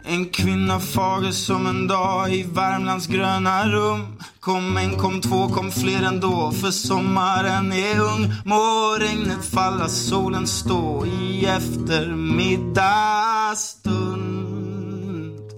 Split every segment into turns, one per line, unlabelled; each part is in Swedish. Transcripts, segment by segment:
En kvinna fager som en dag i Värmlands gröna rum. Kom en, kom två, kom fler ändå, för sommaren är ung. Må regnet falla, solen stå i eftermiddagsstund.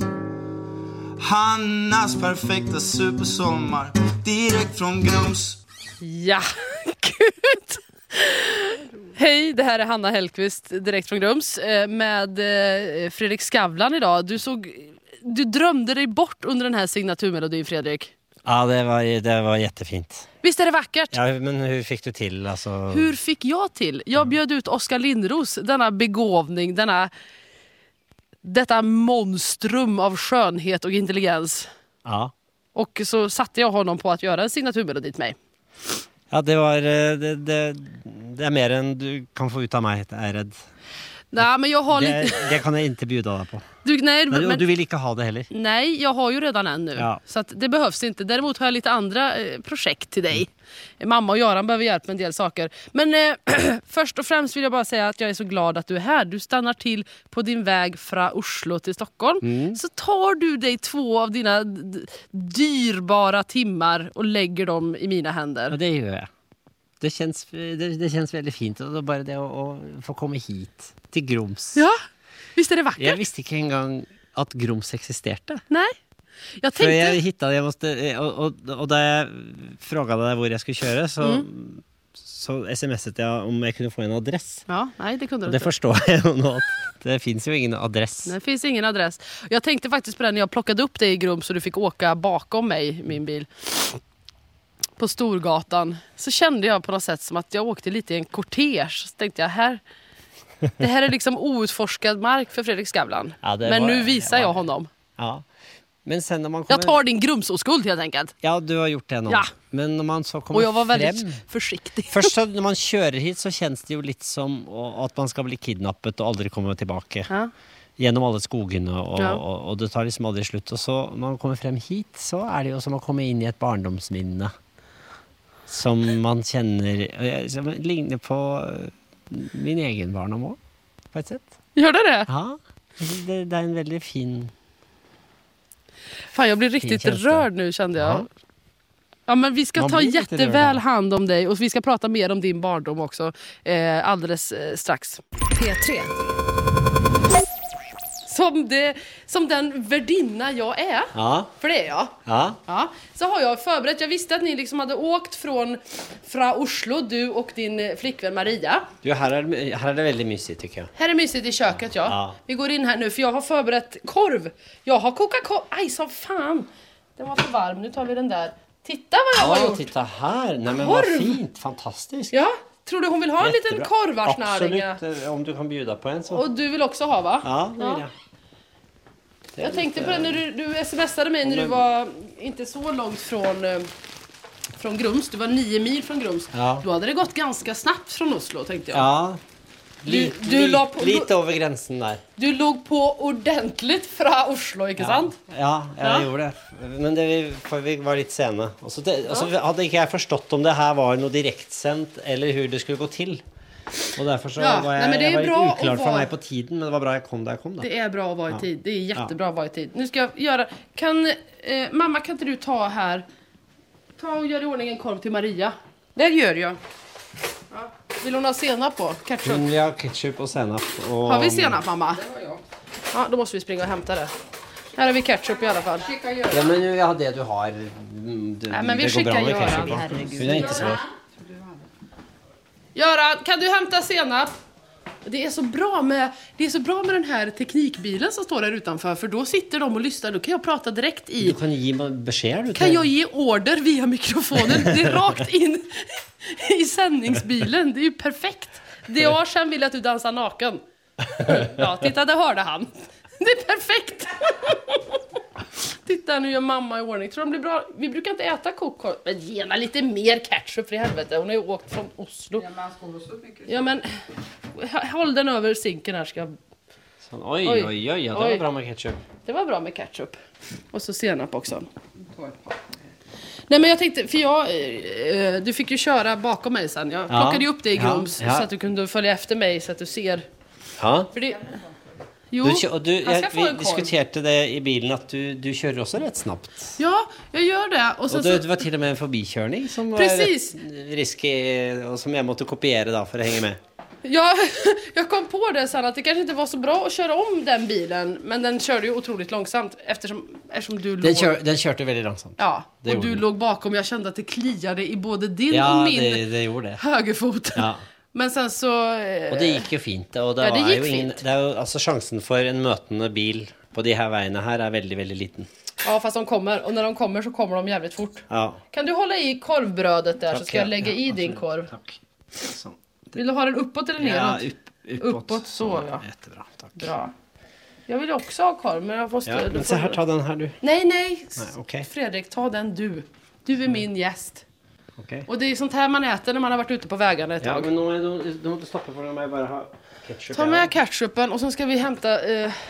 Hannas perfekta supersommar, direkt från Grums.
Ja, gud. Hej, det här är Hanna Hellqvist direkt från Grums med Fredrik Skavlan idag. Du drömde dig bort under den här signaturmelodin, Fredrik.
Ja, det var jättefint.
Visst är det vackert?
Ja, men hur fick du till? Alltså...
Hur fick jag till? Jag bjöd ut Oskar Lindros, denna begåvning, detta monstrum av skönhet och intelligens.
Ja.
Och så satte jag honom på att göra en signaturmelodi till mig.
Ja, det är mer än du kan få ut av mig, jag är rädd.
Nej, men jag har
det kan jag inte bjuda dig på.
Men
du vill inte ha det heller.
Nej, jag har ju redan en nu. Ja. Så att det behövs inte. Däremot har jag lite andra projekt till dig. Mamma och Göran behöver hjälp med en del saker. Men först och främst vill jag bara säga att jag är så glad att du är här. Du stannar till på din väg från Oslo till Stockholm. Så tar du dig 2 av dina dyrbara timmar och lägger dem i mina händer.
Ja, det gör jag. Det känns väldigt fint. Och bara det att få komma hit till Grums.
Ja, visst är det vackert?
Jag visste inte en gång att Grums existerade.
Nej. Jag tänkte...
För jag hittade, och där jag frågade dig var jag skulle köra så smsade jag om jag kunde få en adress.
Ja, nej, det kunde du
inte. Det förstår jag nog. Det finns ju ingen adress.
Det finns ingen adress. Jag tänkte faktiskt på det när jag plockade upp dig i Grums så du fick åka bakom mig, min bil. På Storgatan. Så kände jag på något sätt som att jag åkte lite i en kortege. Så tänkte jag, det här är liksom outforskad mark för Fredrik Skavlan. Ja, men nu visar jag honom.
Ja. Men sen när man
jag tar din Grumsoskuld helt enkelt.
Ja, du har gjort det nog.
Ja.
Men när man så kommer
och jag var väldigt försiktig.
Först så, när man kör hit så känns det ju lite som att man ska bli kidnappad och aldrig komma tillbaka. Ja. Genom alla skogarna och det tar liksom aldrig slut. Och så när man kommer fram hit så är det ju som att komma in i ett barndomsminne. Som man känner, som liknar på min egen barndom på ett sätt.
Gör det?
Ja, det är en väldigt fin...
Fan, jag blir riktigt rörd nu, kände jag. Ja, men vi ska ta jätteväl hand om dig och vi ska prata mer om din barndom också alldeles strax. P3. Som den värdinna jag är. Ja. För det är jag. Ja. Så har jag förberett. Jag visste att ni liksom hade åkt från Oslo, du och din flickvän Maria.
Du, här är det väldigt mysigt tycker jag.
Här är mysigt i köket, ja. Vi går in här nu för jag har förberett korv. Jag har kokat korv. Aj, så fan. Den var för varm. Nu tar vi den där. Titta vad jag har gjort.
Titta här. Nej, men vad fint. Fantastiskt.
Ja. Tror du hon vill ha en liten korvarsnäring?
Absolut, om du kan bjuda på en så.
Och du vill också ha, va?
Ja, det vill jag.
Jag tänkte på det när du smsade mig när du var inte så långt från Grums. Du var 9 mil från Grums. Ja. Då hade det gått ganska snabbt från Oslo, tänkte jag.
Ja, lite över gränsen där.
Du låg på ordentligt från Oslo, inte sant?
Ja, jag gjorde det. Men vi var lite sena. Och så hade inte jag förstått om det här var något direktsänt eller hur det skulle gå till. Och därför så var jag var lite uklar för mig på tiden, men det var bra jag kom där jag kom.
Det är bra att vara i tid. Det är jättebra att vara i tid. Nu ska jag göra... Mamma, kan inte du ta och göra i ordning en korv till Maria? Det gör jag. Ja. Vill hon ha senap på? Ketchup?
Ja, ketchup och senap.
Har vi senap, mamma? Det har jag. Ja, då måste vi springa och hämta det. Här har vi ketchup i alla fall.
Ja, men nu är det du har.
Nej, men vi skickar Göran.
Det är inte svårt.
Göran, kan du hämta senap? Det är så bra med den här teknikbilen som står där utanför. För då sitter de och lyssnar. Då kan jag prata direkt i...
Du kan ge besked.
Kan jag ge order via mikrofonen? Det är rakt in i sändningsbilen. Det är ju perfekt. Det jag sen vill att du dansar naken. Ja, titta, det hörde han. Det är perfekt. Titta, nu gör mamma i ordning. Tror de blir bra? Vi brukar inte äta kokkorv. Men gärna lite mer ketchup för i helvete. Hon har ju åkt från Oslo. Ja, men håll den över sinken här ska jag...
Oj, det var bra med ketchup.
Det var bra med ketchup. Och så senap också. Nej, men jag tänkte, för du fick ju köra bakom mig sen. Jag plockade ju upp dig i Grums så att du kunde följa efter mig så att du ser.
Ja.
För det... Jo,
vi diskuterade det i bilen att du kör också rätt snabbt.
Ja, jag gör det. Och
det var till och med en förbikörning som
precis.
Var riskig och som jag måste kopiera då för att hänga med.
Ja, jag kom på det sen att det kanske inte var så bra att köra om den bilen, men den körde ju otroligt långsamt eftersom du
den körde väldigt långsamt.
Ja, och du låg bakom. Jag kände att det kliade i både din och min
det gjorde det.
högerfot. Ja. Men sen så
och det gick ju fint och det
gick
ju ingen
fint.
Det är ju alltså chansen för en mötande bil på de här vägarna här är väldigt väldigt liten.
Ja, fast de kommer och när de kommer så kommer de jävligt fort.
Ja.
Kan du hålla i korvbrödet där så ska jag lägga i din korv.
Tack. Så.
Vill du ha den uppåt eller neråt?
Ja,
uppåt så ja.
Jättebra, tack.
Bra. Jag vill också ha korv, men jag måste...
Ja, men så här, ta den här du.
Nej.
Okay.
Fredrik, ta den du. Du är min gäst.
Okay.
Och det är sånt här man äter när man har varit ute på vägarna ett tag.
Ja, men de måste stoppa för de bara ha ketchup.
Ta med ketchupen och sen ska vi hämta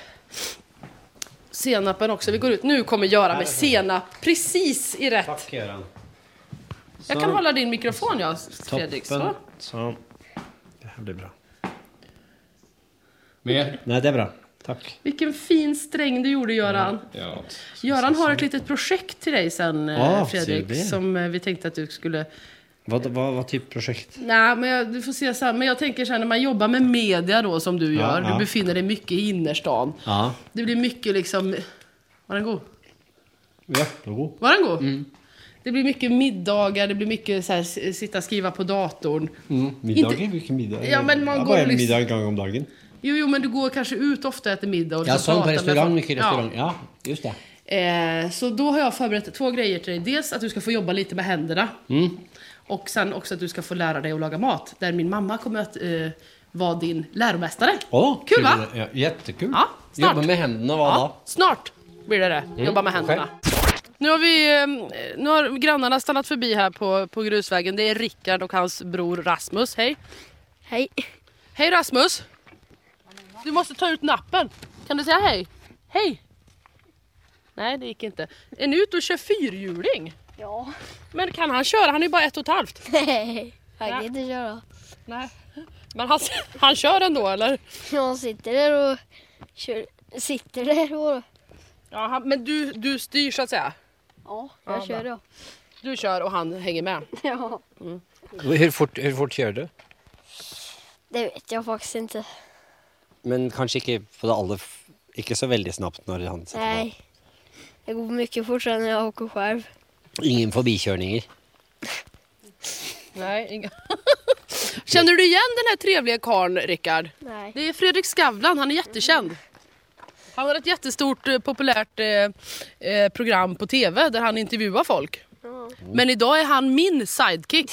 senapen också. Vi går ut. Nu kommer Göran med senap precis i rätt.
Tack, Göran.
Jag kan hålla din mikrofon, ja, Fredrik.
Så. Det här blir bra.
Mer?
Nej, det är bra. Tack.
Vilken fin sträng du gjorde, Göran.
Ja.
Göran har ett litet projekt till dig sen, Fredrik, som vi tänkte att du skulle...
Vad typ projekt?
Nej, men du får se så här. Men jag tänker så här, när man jobbar med media då, som du gör. Du befinner dig mycket i innerstan.
Ja.
Det blir mycket liksom... Var den god?
Ja, det var god.
Var den god? Mm. Det blir mycket middagar, det blir mycket så här, sitta och skriva på datorn.
Middagar? Vilken middag?
Ja, men man går
bara
liksom...
middag en gång om dagen.
Jo, men du går kanske ut ofta och äter middag. Och
ja, sån på restaurang, mycket restaurang. Ja, just
det. Så då har jag förberett 2 grejer till dig. Dels att du ska få jobba lite med händerna. Och sen också att du ska få lära dig att laga mat. Där min mamma kommer att vara din läromästare. Kul va?
Ja, jättekul.
Ja, snart.
Jobba med händerna, vad då?
Snart blir det. Jobba med händerna. Nu har grannarna stannat förbi här på grusvägen. Det är Rickard och hans bror Rasmus. Hej.
Hej.
Hej Rasmus. Du måste ta ut nappen. Kan du säga hej? Hej. Nej, det gick inte. Är ni ute och kör fyrhjuling?
Ja.
Men kan han köra? Han är bara 1,5.
Nej, han kan inte köra.
Nej. Men han kör ändå, eller?
Ja, han sitter där och kör. Sitter där och...
Ja, men du styr så att säga?
Ja, jag kör då.
Du kör och han hänger med?
Ja.
Hur fort kör du?
Det vet jag faktiskt inte.
Men kanske inte på det alla, inte så väldigt snabbt när han sätter på.
Nej, jag går mycket fortare när jag åker själv.
Ingen förbikörningar?
Nej, inga. Känner du igen den här trevliga karln, Rickard?
Nej.
Det är Fredrik Skavlan, han är jättekänd. Han har ett jättestort populärt program på tv där han intervjuar folk. Men idag är han min sidekick.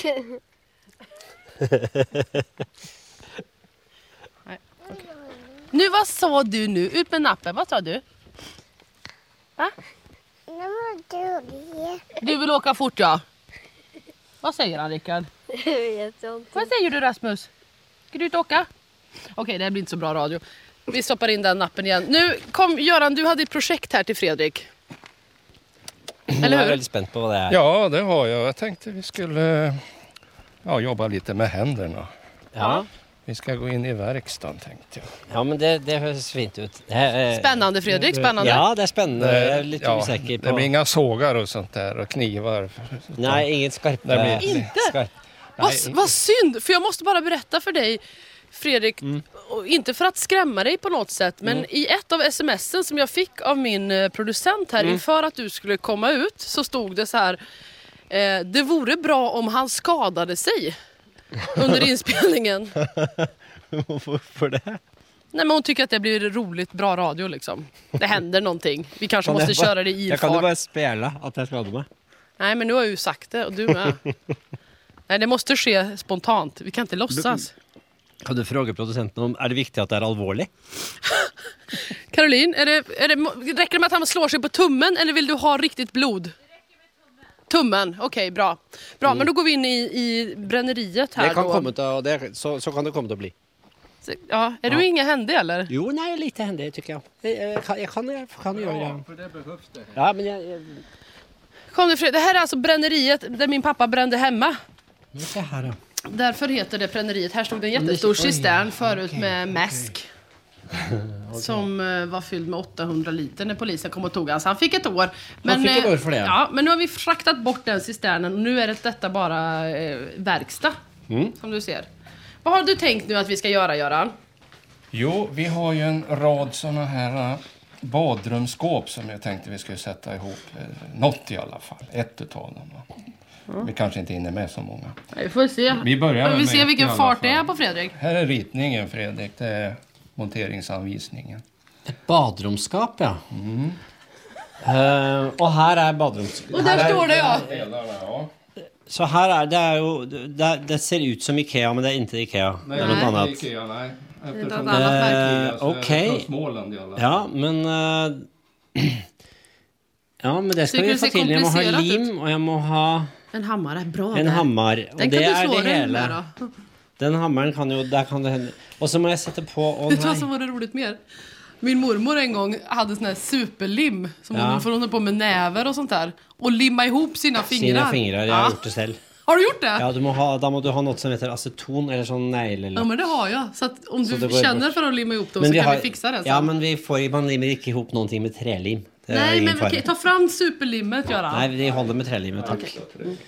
Nej, okay. Nu, vad sa du nu? Ut med nappen, vad sa du? Va? Du vill åka fort, ja. Vad säger han, Rickard?
Jag vet inte.
Vad säger du, Rasmus? Ska du ut och åka? Okej, det här blir inte så bra radio. Vi stoppar in den nappen igen. Nu kom Göran, du hade ett projekt här till Fredrik. Eller hur?
Jag är väldigt spänd på vad det är.
Ja, det har jag. Jag tänkte vi skulle jobba lite med händerna.
Ja.
Vi ska gå in i verkstaden, tänkte jag.
Ja, men det hörs fint ut.
Spännande, Fredrik, spännande.
Ja, det är spännande. Jag är lite osäker på...
Det blir inga sågar och sånt där och knivar.
Nej, inget skarpt.
Inte? Vad synd, för jag måste bara berätta för dig, Fredrik, och inte för att skrämma dig på något sätt, men i ett av sms'en som jag fick av min producent här inför att du skulle komma ut, så stod det så här: det vore bra om han skadade sig under inspelningen.
Varför det?
Nej, men hon tycker att det blir roligt, bra radio liksom. Det händer någonting. Vi kanske måste köra det i
jag
fart.
Kan du bara spela att jag skadar mig?
Nej, men nu har jag ju sagt det och du med. Nej, det måste ske spontant. Vi kan inte låtsas.
Kan du fråga producenten om är det viktigt att det är allvarligt?
Caroline, räcker det med att han slår sig på tummen eller vill du ha riktigt blod? Det räcker med tummen. Okej, bra. Bra, men då går vi in i bränneriet här.
Det kan
då.
komma så kan det komma att bli.
Ja, är du inga händig eller?
Jo, nej, lite händig tycker jag. Jag kan göra det.
Ja, för det behövs det.
Ja, men jag...
Kom nu, det här är alltså bränneriet där min pappa brände hemma.
Det här då.
Därför heter det bränneriet. Här stod det en jättestor cistern förut med mäsk. som var fylld med 800 liter när polisen kom och tog han. Så han fick ett år. Men,
han fick ett år för det.
Ja, men nu har vi fraktat bort den cisternen och nu är detta bara verkstad. Som du ser. Vad har du tänkt nu att vi ska göra, Göran?
Jo, vi har ju en rad såna här badrumsskåp som jag tänkte vi skulle sätta ihop. Något i alla fall. Ett utav dem. Vi kanske inte hinner med så många.
Vi får se.
Vi börjar
vi ser vilken fart det är på Fredrik.
Här är ritningen, Fredrik. Det är monteringsanvisningen.
Ett badrumsskap, ja. Och här är badrumsskap.
Och där står det, ja.
Så här är det är ju det ser ut som Ikea, men det är inte Ikea.
Nej,
det är något annat.
Ikea, nej.
Eftersom det är
okej.
Småland i alla fall.
Ja, men ja, men det ska vi få till. Jag må ha lim och jag må ha
en hammare, bra.
En hammare. Och
den
det
kan
är
du slå
det hela.
Med, då.
Den hammaren kan ju, där kan det hända. Och så må jag sätta på.
Vet du vad som var det roligt mer? Min mormor en gång hade sån här superlim som hon höll på med näver och sånt där och limma ihop sina fingrar.
Sina fingrar, jag har gjort det själv.
Har du gjort det?
Ja, då må du ha något som heter aceton eller sån neglellack.
Ja, men det har jag. Så att om du känner för att limma ihop dem
men
så kan vi fixa det sen.
Ja, men man limmar inte ihop någonting med trälim.
Nej, men okej, ta fram superlimmet, Göran.
Nej, det håller med trälimmet, tack.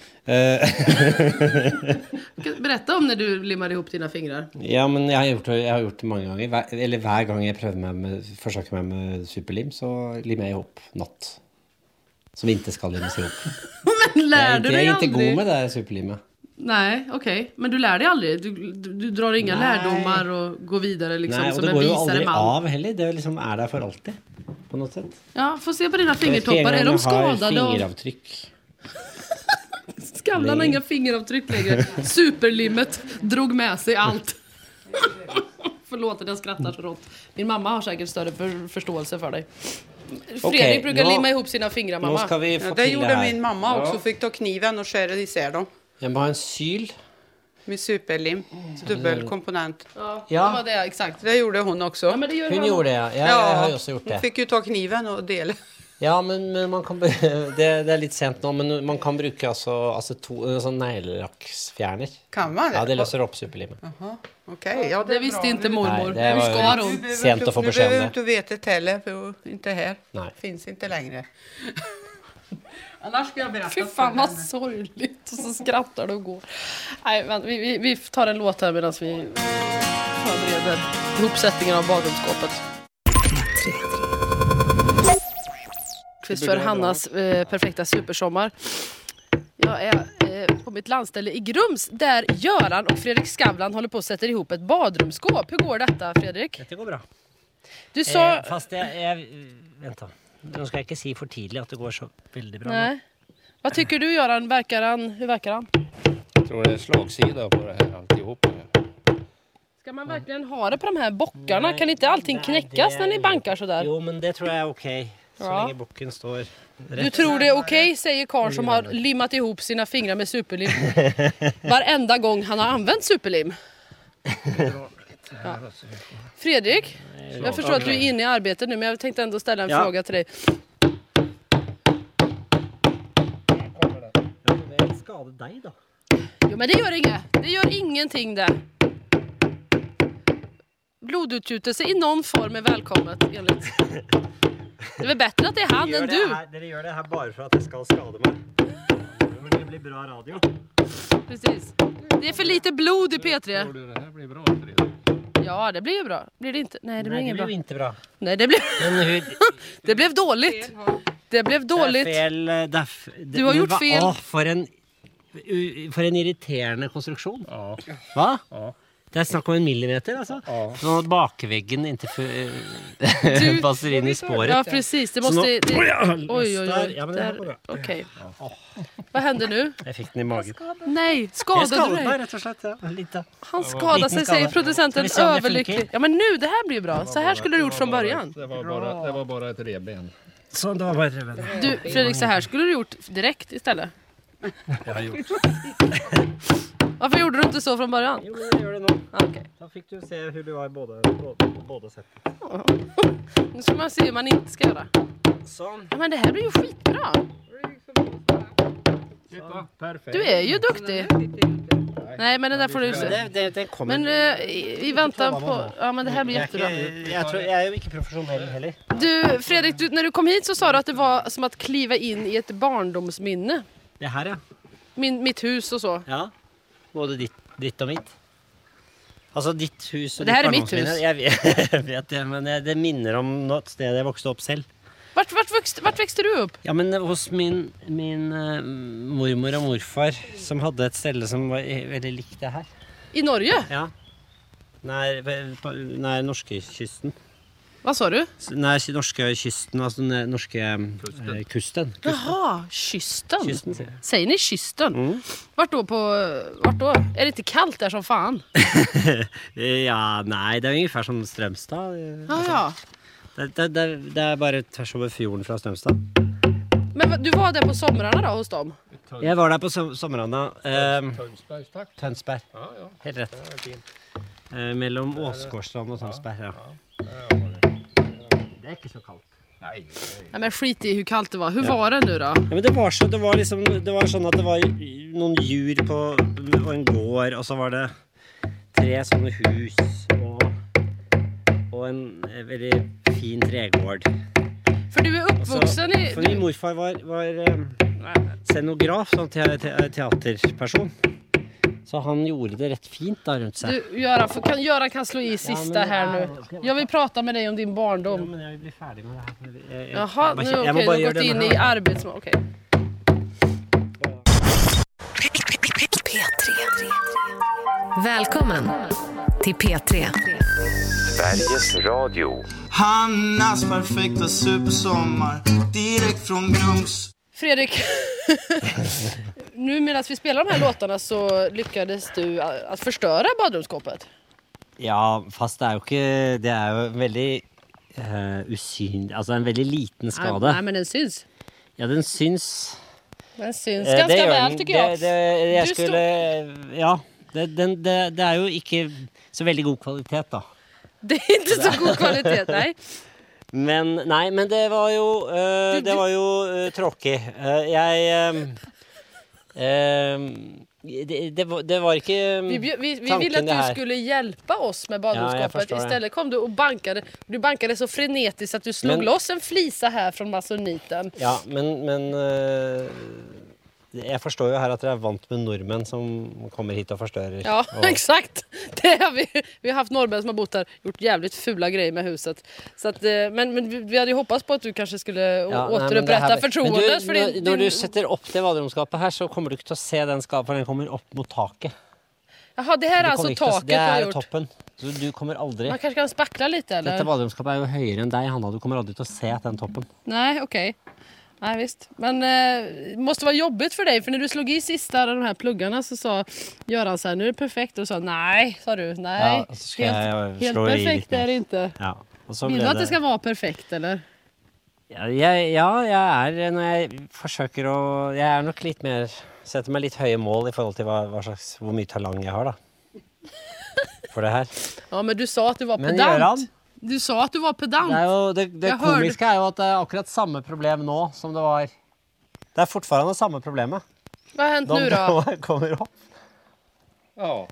Berätta om när du limmar ihop dina fingrar.
Ja, men jag har gjort det många gånger. Eller varje gång jag försöker med superlim så limmar jag ihop något som inte ska limmas ihop.
Men lär du dig
Jag är
aldrig?
inte god med det här superlimmet.
Nej, okej. Men du lär dig aldrig? Du drar inga lärdomar och går vidare liksom?
Nej, och
som
det
en
går ju
visare
aldrig
man.
av heller. Det liksom är där för alltid. På något sätt.
Ja, får se på dina fingertoppar. Är de skadade?
Har fingeravtryck.
Skavlan har inga fingeravtryck längre. Superlimmet drog med sig allt. Förlåt att jag skrattar så rått. Min mamma har säkert större förståelse för dig. Fredrik brukar limma ihop sina fingrar, mamma.
Ska vi få
det
till
gjorde
det här.
min mamma också. Fick ta kniven och skära isär dem.
Jag bara ha en syl.
Med superlim. Dubbelkomponent.
Ja, det var det, exakt.
Det gjorde hon också.
Ja, men det gör
Hon gjorde det, ja. Jag har ju också gjort det.
Hon fick ju ta kniven och dela.
Ja, men man kan det är lite sent nu, men man kan bruka alltså sån neglelacksfjärner.
Kan man det?
Ja, det löser upp superlimmet.
Jaha, okej. Ja,
det visste inte mormor.
Nej, det var
hon?
sent att få besked.
Du behöver inte veta heller, för inte här.
Nej.
Finns inte längre. Annars ska jag berätta.
Fy fan vad sorgligt. Och så skrattar du och går. Nej, men vi tar en låt här medan vi förbereder ihopsättningen av badrumsskåpet. För Hannas perfekta supersommar. Jag är på mitt landställe i Grums där Göran och Fredrik Skavlan håller på att sätta ihop ett badrumsskåp. Hur går detta, Fredrik?
Det går bra.
Du sa...
Fast vänta. Nu ska jag inte säga för tidigt att det går så väldigt bra.
Nej. Vad tycker du, Göran? Hur verkar han?
Jag tror det är slagsida på det här alltihop.
Ska man verkligen ha det på de här bockarna? Kan inte allting knäckas när ni bankar sådär?
Jo, men det tror jag är okej. Så länge bocken står rätt.
Du tror det är okej, säger Karl som har limmat ihop sina fingrar med superlim. Varenda gång han har använt superlim. Ja. Fredrik, jag förstår att du är inne i arbetet nu, men jag tänkte ändå ställa en fråga till dig.
Det skadar dig då.
Jo, men det gör inget. Det gör ingenting det. Blodutgjutelse i någon form är välkommet, enligt. Det är väl bättre att det är han än du.
Det gör det här bara för att det ska skada mig. Men det blir bra radio.
Precis. Det är för lite blod i P3.
Tror du det här blir bra, Fredrik?
Ja, det blir ju bra. Blir det inte? Nej, det blir inget bra.
inte bra.
Nej, det blev det blev dåligt. Det blev dåligt.
Det är fel.
Du har gjort fel.
För en irriterande konstruktion.
Ja.
Va?
Ja.
Det är snack om 1 millimeter alltså.
Ja.
Så bakväggen inte passar in i spåret.
Ja, precis. Det måste... Oj.
Ja, men det här går bra.
Okej. Vad händer nu?
Jag fick den i magen.
Nej, skadade du dig?
Rätt och slett. Ja, lite.
Han skadade sig, säger producenten överlycklig. Ja, men nu, det här blir bra. Så här skulle du gjort från början.
Det var bara ett revben.
Så då var det.
Du, Fredrik, så här skulle du gjort direkt istället.
Jag har gjort.
Varför gjorde du inte så från början?
Jo, jag gör det nog.
Okej.
Då fick du se hur du var i båda sätt.
Nu ska man se hur man inte ska göra.
Så.
Ja, men det här blir ju skitbra.
Perfekt.
Du är ju duktig. Nej, men det där får du se.
Det kommer.
Men i väntan på... Ja, men det här blir jättebra.
Jeg er jo ikke profesjonell heller.
Du, Fredrik, när du kom hit så sa du att det var som att kliva in i ett barndomsminne.
Det her, ja.
Mitt hus och så.
Ja, både ditt og mitt. Altså ditt hus og
det her
ditt
er mitt hus.
Jeg vet det, men det minner om noe sted jeg vokste opp selv.
Vart växte du upp?
Ja, men hos min mormor og morfar, som hadde et sted som var veldig likt det her.
I Norge?
Ja. Nær norskekysten.
Vad sa du?
Nær norskekysten, altså den norske kusten.
Jaha, kysten.
Kysten, sier jeg.
Säger ni kysten? Vart då? Är det inte kallt där som fan?
Ja, nei, det er ungefär som Strømstad.
Ja.
Det er bare tvers over fjorden fra Strømstad.
Men du var där på somrarna då hos dem?
Jeg var der på somrene. Tønsberg.
Ja.
Helt rett. Mellom Åsgårdstrand og Tønsberg, ja. Det er ikke så kaldt.
Nej.
Nej, men skit i hur kallt det var. Hur var det nu då?
Ja, men det var sånn at det var noen djur på en gård, og så var det 3 sånne hus og en veldig fin tregård.
För du är uppvuxen i...
For min morfar var scenograf, sånn teaterperson. Så han gjorde det rätt fint där runt sig.
Du, Göran kan slå i sista här nu. Jag vill prata med dig om din barndom.
Ja, men jag vill bli färdig med det här.
Jaha, nu okej, du har gått in i arbetsmål. Okej.
P3. Välkommen till P3.
Sveriges Radio.
Hannas perfekta supersommar direkt från Grums.
Fredrik, nu medan vi spelar de här låtarna så lyckades du att förstöra badrumsskåpet.
Ja, fast det er jo ikke... Det er jo veldig usynlig... Altså en veldig liten skade.
Nej, men den syns.
Ja, den syns...
Den syns ganska väl, tycker jag.
Jeg skulle... Ja, det er jo ikke så veldig god kvalitet, da.
Det är inte så god kvalitet, nej.
Men det var jo tråkig. Det var ikke
vi ville att du skulle hjälpa oss med badrumsskåpet. Istället kom du och bankade så frenetiskt att du slog loss en flisa här från masoniten.
Ja, men jeg forstår jo her at dere er vant med nordmenn som kommer hit og forstører.
Ja, exakt. Det har vi har haft norrmän som har bott här, gjort jävligt fula grejer med huset. Så att, men vi hade ju hoppats på att du kanske skulle återupprätta förtroendet.
Når du setter opp det badrumskapet her, så kommer du ikke til å se den skapet, for den kommer opp mot taket.
Jaha, det här är alltså taket
det er
gjort.
Toppen. Så du kommer aldri...
Man kanske kan spackla lite, eller?
Dette badrumskapet er jo høyere enn deg, Hanna. Du kommer aldri til å se den toppen.
Nej, okej. Nej, visst. Men det måste vara jobbigt för dig. För när du slog i sista av de här pluggarna så sa Göran så här, nu är det perfekt. Och sa nej, sa du. Nej,
ja, så ska helt
perfekt är det inte.
Ja, och så
vill du att det ska vara perfekt, eller?
Ja, jeg er, når jeg forsøker å... Jeg er nok litt mer... Setter meg litt høye mål i forhold til hvor mye talang jeg har, da. For det her.
Ja, men du sa att du var pedant.
Göran,
du sa att du var pedant.
Det komiske er jo at det er akkurat samme problem nå som det var. Det er fortfarande samme problemet.
Hva har hendt nu då?
De kommer opp.
Ja.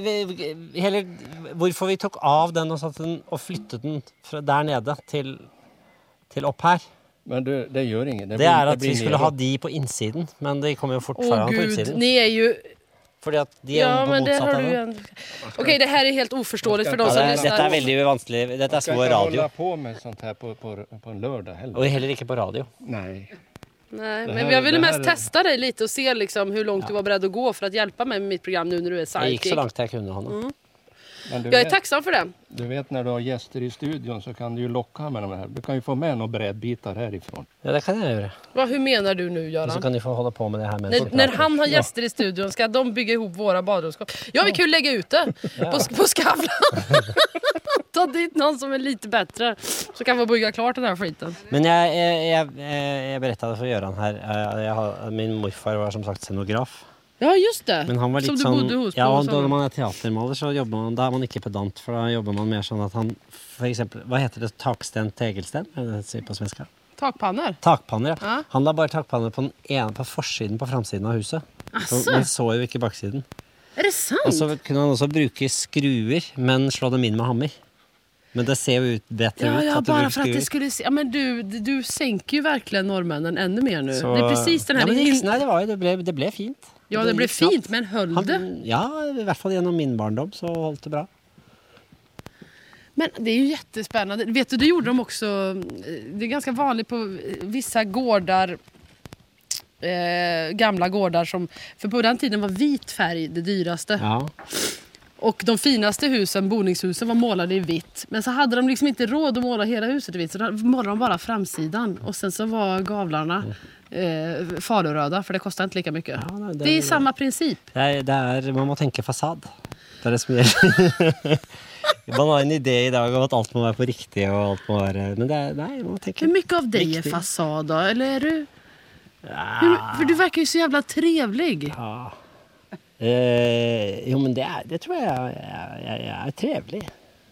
Hvorfor vi tok av den og flyttet den fra der nede til opp her.
Men det gjør ingen.
Det er at vi skulle ha de på innsiden, men de kommer jo fortfarande på utsiden.
Ni är ju...
Fordi at de er på motsatt av det.
Okej, det här är helt oförståeligt för de som lyssnar.
Dette er veldig vanskelig. Dette er svår radio.
Man kan ikke holde på med sånt her på en lørdag heller.
Og heller ikke på radio.
Nej.
Nej, men jag ville mest testa dig lite och se liksom hur långt du var beredd att gå för att hjälpa mig med mitt program nu när du är sidekick.
Jag gick så långt jag kunde, Hanna.
Jag är tacksam för det.
Du vet, när du har gäster i studion så kan du ju locka med de här. Du kan ju få med några brädbitar härifrån.
Ja, det kan jag göra.
Hur menar du nu, Göran?
Och så kan ni få hålla på med det här med
när han har gäster i studion ska de bygga ihop våra badrumsskåp. Ja, vi kan ju lägga ut det på Skavlan. Ta dit någon som är lite bättre så kan vi bygga klart den här skiten.
Men jag berättade för Göran här. Min morfar var som sagt scenograf.
Ja, just det.
Men han var
som
litt
du
sånn,
bodde hos på.
Ja, når man er teatermaler så jobber man, da er man ikke pedant, for da jobber man mer sånn at han, for eksempel, hva heter det, taksten, tegelsten, er det sier på svenska?
Takpanner.
Takpanner, ja. Han la bare takpanner på forsiden, på framsiden av huset. Så vi så jo ikke baksiden.
Är det sant?
Och så kunde han också bruka skruvar men slå dem in med hammer. Men det ser ju ut bättre ut.
Ja, bara för att det skulle se... Ja, men du sänker ju verkligen norrmännen ännu mer nu.
Så...
Det är precis den här...
Ja, men det blev fint.
Ja, det blev fint, men höll det?
Ja, i alla fall genom min barndom så höll det bra.
Men det är ju jättespännande. Vet du, det gjorde de också... Det är ganska vanligt på vissa gårdar... gamla gårdar som... För på den tiden var vit färg det dyraste.
Ja.
Och de finaste husen, boningshusen, var målade i vitt. Men så hade de liksom inte råd att måla hela huset i vitt. Så då målade de bara framsidan. Och sen så var gavlarna faluröda, för det kostar inte lika mycket. Ja, det är samma princip.
Det är, man må tänka fasad. Det är det som gäller. Man har en idé idag om att allt må vara på riktigt och allt må vara... Men det är, nej, man tänker...
Hur mycket av dig är fasad då? Eller är du... Ja. För du verkar ju så jävla trevlig.
Ja. Jo, men det tror jag är trevlig.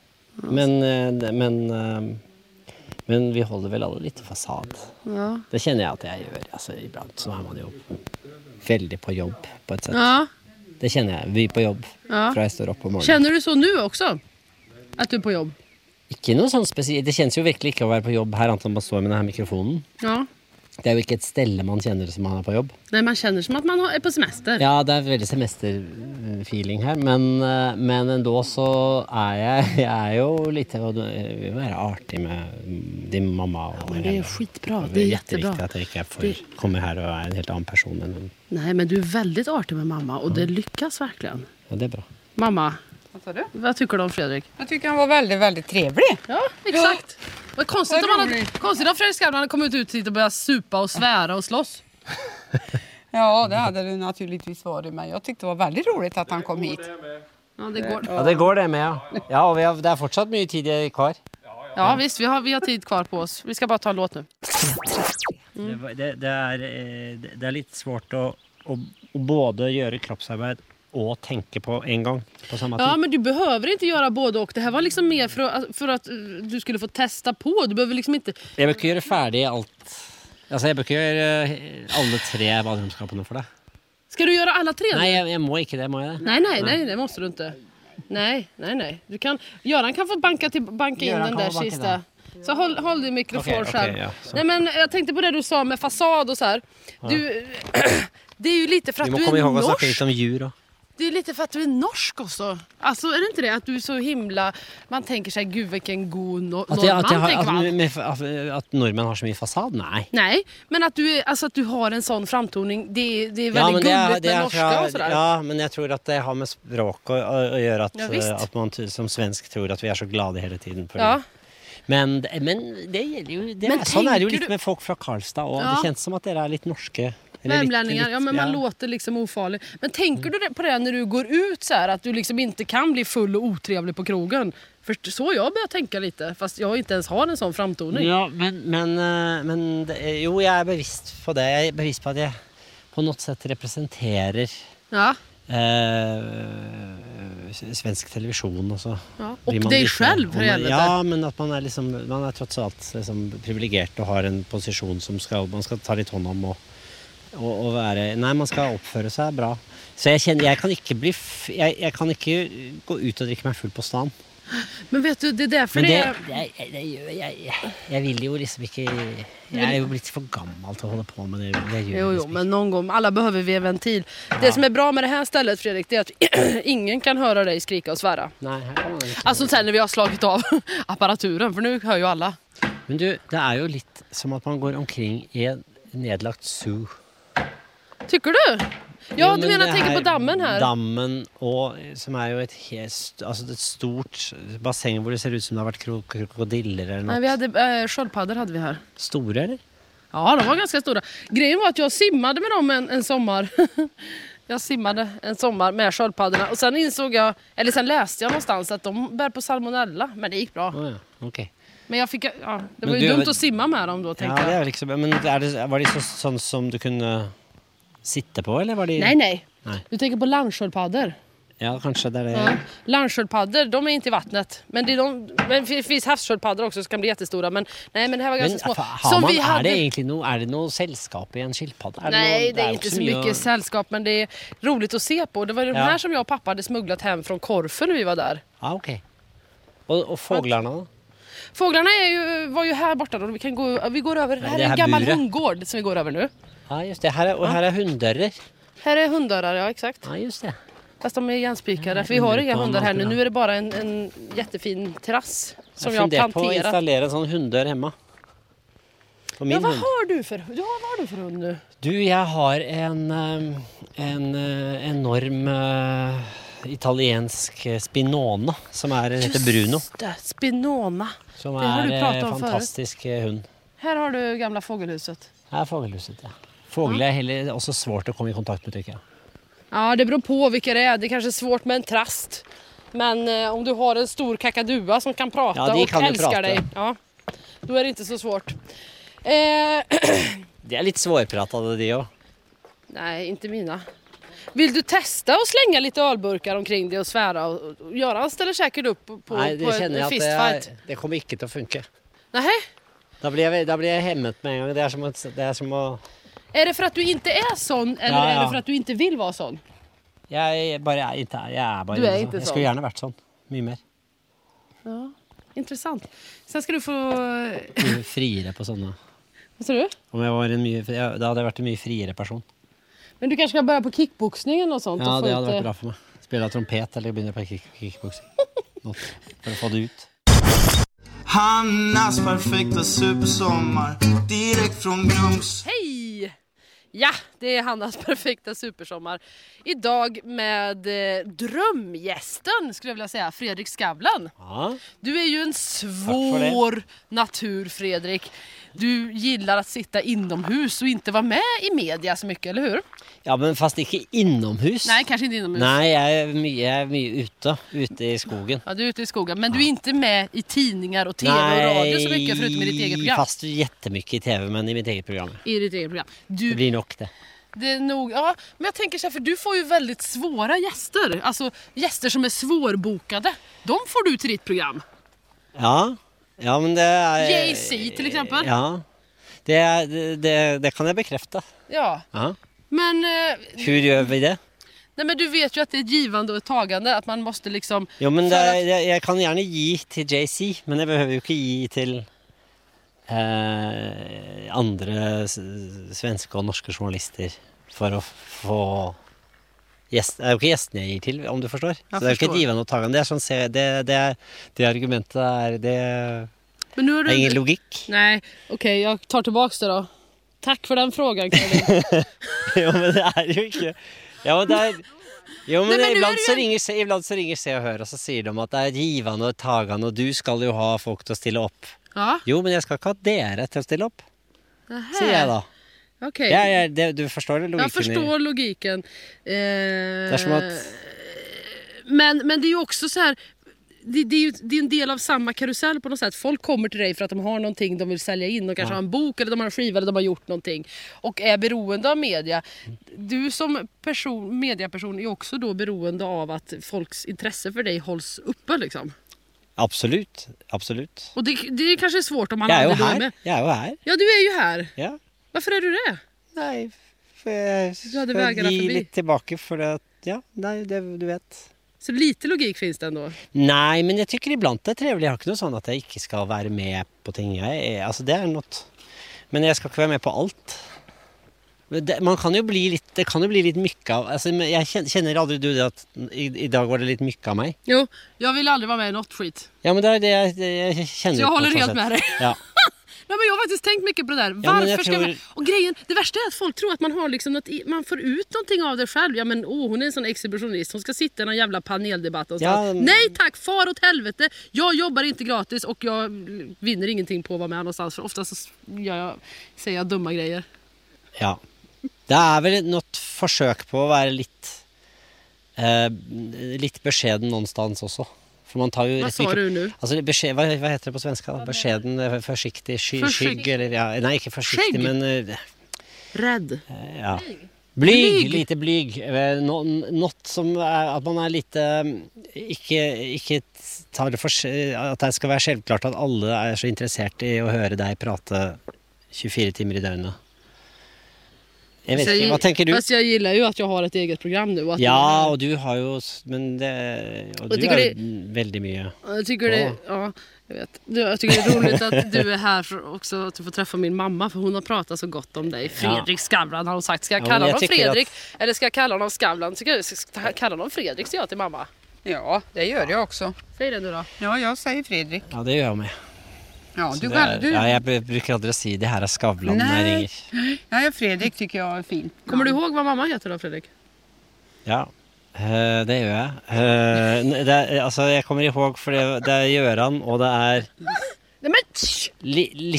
Men vi håller väl alla lite fasad. Ja. Det känner jag att jag gör. Alltså, ibland så är man ju väldigt på jobb på ett sätt. Ja. Det känner jag. Vi är på jobb. Ja. För jag står upp på morgonen.
Känner du så nu också? Att du är på jobb?
Inte något sånt speciellt. Det känns ju verkligen inte att vara på jobb här, antar man står med den här mikrofonen. Ja. Det är ju inte ett ställe man känner som man är på jobb.
Nej, man känner som att man är på semester.
Ja, det är väldigt semesterfeeling här. Men ändå så är jag ju lite... Vi vill vara artig med din mamma. Och
ja, men det är skitbra. Det är jättebra.
Att jag inte får komma här och är en helt annan person.
Nej, men du är väldigt artig med mamma. Och det lyckas verkligen.
Ja, det är bra.
Mamma,
vad sa du?
Vad tycker du om Fredrik?
Jag tycker han var väldigt, väldigt trevlig.
Ja, exakt. Vad konstigt om Fredrik Skavlan hade kommit ut hit och börjat supa och svära och slåss.
Ja, det hade det naturligtvis varit. Men jag tyckte det var väldigt roligt att han kom hit.
Ja, det går.
Ja, det går det med. Ja, och det är fortsatt mycket tid kvar.
Ja, visst. Vi har tid kvar på oss. Vi ska bara ta en låt nu.
Det är lite svårt att både göra kroppsarbete och tänka på en gång på samma tid.
Ja, men du behöver inte göra både och. Det här var liksom mer för att du skulle få testa på. Du behöver liksom inte...
Jag brukar göra färdigt allt. Alltså jag brukar göra alla 3 badrumsskapen för det.
Ska du göra alla 3?
Nej, jag må inte det. Må jag det?
Nej, det måste du inte. Nej. Du kan... Göran kan få banka in den där sista... Så håll din mikrofon själv. Ja, nej, men jag tänkte på det du sa med fasad och så här. Ja. Det är ju lite för att du är norsk.
Lite om djur då.
Det är lite för att du är norsk också. Alltså är det inte det att du är så himla... Man tänker sig, gud vilken god norrman.
Att norrmän har så mycket fasad?
Nej, men att du har en sån framtoning. Det är väldigt gulligt med norska och sådär.
Ja, men jag tror att det har med språk att göra. Att man som svensk tror att vi är så glada hela tiden. Ja. Men det gäller ju... Sån är det ju lite med folk från Karlstad. Och det känns som att det är lite norska...
Värmlänningar, ja men man låter liksom ofarlig. Men tänker du på det när du går ut så här, att du liksom inte kan bli full och otrevlig på krogen? För så jag börjar tänka lite, fast jag inte ens har en sån framtoning.
Ja, men jo, jag är bevisst på det. Jag är bevisst på att jag på något sätt representerar svensk television och så.
Ja. Och dig själv för helvete.
Ja, men att man är trots allt liksom privilegierad och har en position som man ska ta lite hand om och vara, nej, man ska uppföra sig bra. Så jag känner, jag kan inte gå ut och dricka mig full på stan.
Men vet du, det är därför
jag vill ju liksom inte... Jag är ju lite för gammal att hålla på med det.
Jo, men någon gång, alla behöver vi en ventil. Ja. Det som är bra med det här stället, Fredrik, det är att ingen kan höra dig skrika och svära.
Nej,
alltså sen när vi har slagit av apparaturen, för nu hör ju alla.
Men du, det är ju lite som att man går omkring i en nedlagt zoo.
Tycker du? Ja, du menar tänka på dammen här.
Dammen, och som är ju ett stort bassäng där det ser ut som det har varit krokodiller eller något.
Nej, vi hade sköldpaddor hade vi här.
Stora eller?
Ja, de var ganska stora. Grejen var att jag simmade med dem en sommar. Jag simmade en sommar med sköldpaddorna och sen sen läste jag någonstans att de bär på salmonella, men det gick bra.
Oh ja, okay.
Men det var ju dumt att simma med dem då, tänkte jag.
Ja, det är liksom, men var det sånt som du kunde sitta på, eller var det...
Nej. Du tänker på landsköldpaddor.
Ja, kanske där det
Ja. Landsköldpaddor, de är inte i vattnet. Men det finns havssköldpaddor också som kan bli jättestora. Men nej, men det här var ganska små.
Är det egentligen är det något sällskap i en skilpadda?
Nej, det är inte så mycket sällskap, men det är roligt att se på. Det var de här som jag och pappa hade smugglat hem från Korfu när vi var där.
Ja, okej. Och fåglarna då?
Fåglarna var ju här borta då. Vi går över. Det här är en gammal hundgård som vi går över nu.
Ja, just det. Här är hunddörrar.
Här är hunddörrar, ja exakt.
Ja, just det.
Fast de är igenspikade. För vi har inga hundar här nu. Nu är det bara en jättefin terrass som jag har planterat.
På att installera en sån hunddörr hemma. På min
vad
hund.
har du för hund nu?
Du, jag har en enorm italiensk Spinona som heter Bruno.
Just det, Spinona.
Som
det har du pratat
en
om
fantastisk hund.
Här har du gamla fågelhuset.
Här är fågelhuset, ja. Fåglar är heller också svårt att komma i kontakt med, tycker jag.
Ja, det beror på vilka det är. Det är kanske svårt med en trast. Men om du har en stor kakadua som kan prata och älskar dig, då är det inte så svårt.
Det är lite svårpratade det också.
Nej, inte mina. Vill du testa att slänga lite ölburkar omkring dig och svära? Och Göran ställer säkert upp på en fistfight.
Det kommer inte att funka.
Nej.
Då blir jag hemmet med en gång. Det är som att...
Är det för att du inte är sån eller är det för att du inte vill vara sån?
Jag är bara inte
du är inte sån.
Jag skulle gärna varit sån. Mycket mer.
Ja, intressant. Sen ska du få...
friare på sådana.
Vad sa du?
Om jag var då hade jag varit en mycket friare person.
Men du kanske ska börja på kickboxningen och sånt?
Ja,
och
det hade varit bra för mig. Spela trumpet eller börja på kickboxing. Något för att få det ut.
Hannas perfekta supersommar direkt från Grums.
Hej! Ja, det är Hannas perfekta supersommar. Idag med drömgästen, skulle jag vilja säga, Fredrik Skavlan.
Ja.
Du är ju en svår natur, Fredrik. Du gillar att sitta inomhus och inte vara med i media så mycket, eller hur?
Ja, men fast inte inomhus.
Nej, kanske inte inomhus.
Nej, jag är mycket ute i skogen.
Ja, du är ute i skogen. Men du är inte med i tidningar och tv och radio så mycket förutom i ditt eget program.
Fast jättemycket i tv, men i mitt eget program.
I ditt eget program.
Det blir nog det.
Det är nog, ja, men jag tänker så här, för du får ju väldigt svåra gäster. Alltså gäster som är svårbokade. De får du till ditt program.
Ja, men det är...
Jay-Z till exempel.
Ja, det kan jag bekräfta.
Ja.
Ja.
Men...
hur gör vi det?
Nej, men du vet ju att det är ett givande och ett tagande. Att man måste liksom...
Jo, men jag kan gärna ge till Jay-Z, men jag behöver ju inte ge till andra svenska och norska journalister för att få... Det är ju gästen jag ger till, om du förstår. Så det är ju inte ett givande och tagande. Det är som säger, det argumentet är...
Men nu har du...
ingen logik.
Nej, okej, jag tar tillbaka det då. Tack för den frågan, Karin.
Jo, men det är ju inte... Ja, men det är... Jo, men,
nej, men
ibland så ringer Se och Hör och så säger de att det är ett givande och ett tagande och du ska ju ha folk till att ställa upp.
Ja.
Jo, men jag ska inte ha dere till att ställa upp. Säger jag då.
Okej.
Du förstår logiken?
Jag förstår logiken.
Det är som att...
Men det är ju också så här... Det är en del av samma karusell på något sätt. Folk kommer till dig för att de har någonting de vill sälja in. De kanske har en bok eller de har en skiva eller de har gjort någonting. Och är beroende av media. Du som mediaperson är också då beroende av att folks intresse för dig hålls uppe liksom.
Absolut.
Och det är kanske svårt om man aldrig är med.
Jag är ju här.
Ja, du är ju här.
Ja.
Varför är du det?
Nej, för
jag
ge lite tillbaka för att, du vet.
Så lite logik finns det ändå?
Nej, men jag tycker ibland det är trevligt. Jag har inte något sånt att jag inte ska vara med på ting. Alltså det är något. Men jag ska inte vara med på allt. Man kan ju bli lite, det kan ju bli lite mycket av, alltså jag känner aldrig du det att idag var det lite mycket av mig.
Jo, jag vill aldrig vara med i något skit.
Ja, men det är det jag känner.
Så jag håller helt med dig.
Ja.
Nej, men jag har faktiskt tänkt mycket på det där. Varför ska man... Och grejen, det värsta är att folk tror att man har liksom något, man får ut någonting av det själv. Ja, men hon är en sån exhibitionist. Hon ska sitta i någon jävla paneldebatt och nej tack, far åt helvete. Jag jobbar inte gratis och jag vinner ingenting på att vara med någonstans. För oftast så säger jag dumma grejer.
Ja. Det är väl något försök på att vara lite beskeden någonstans också. För man tar ju
vad sa du nu?
Alltså vad heter det på svenska då? Beskeden, försiktig, skygg eller nej, inte försiktig, men
rädd.
Ja. Lite blyg. Något som at man lite ikke tar det for at det skal være selvklart at alle så interessert i å høre deg prate 24 timer i døgnet. Jag vet inte, vad tänker du?
Fast jag gillar ju att jag har ett eget program nu. Och
ja, och du har ju... Men det, och du har väldigt mycket.
Jag tycker det... Ja, jag vet. Jag tycker det är roligt att du är här för också att du får träffa min mamma. För hon har pratat så gott om dig. Fredrik Skavlan har hon sagt. Ska jag kalla honom Fredrik? Eller ska jag kalla honom Skavlan? Ska jag kalla honom Fredrik, säger jag till mamma.
Ja, det gör jag också.
Säg det nu då.
Ja, jag säger Fredrik.
Ja, det gör jag med.
Ja,
du ja, jag brukar aldrig säga det här är Skavlan när jag ringer.
Nej, Fredrik tycker jag är fint.
Kommer du ihåg vad mamma heter då, Fredrik?
Ja, det gör jag. Alltså, jag kommer ihåg för det är Göran och det är...
Nej, men...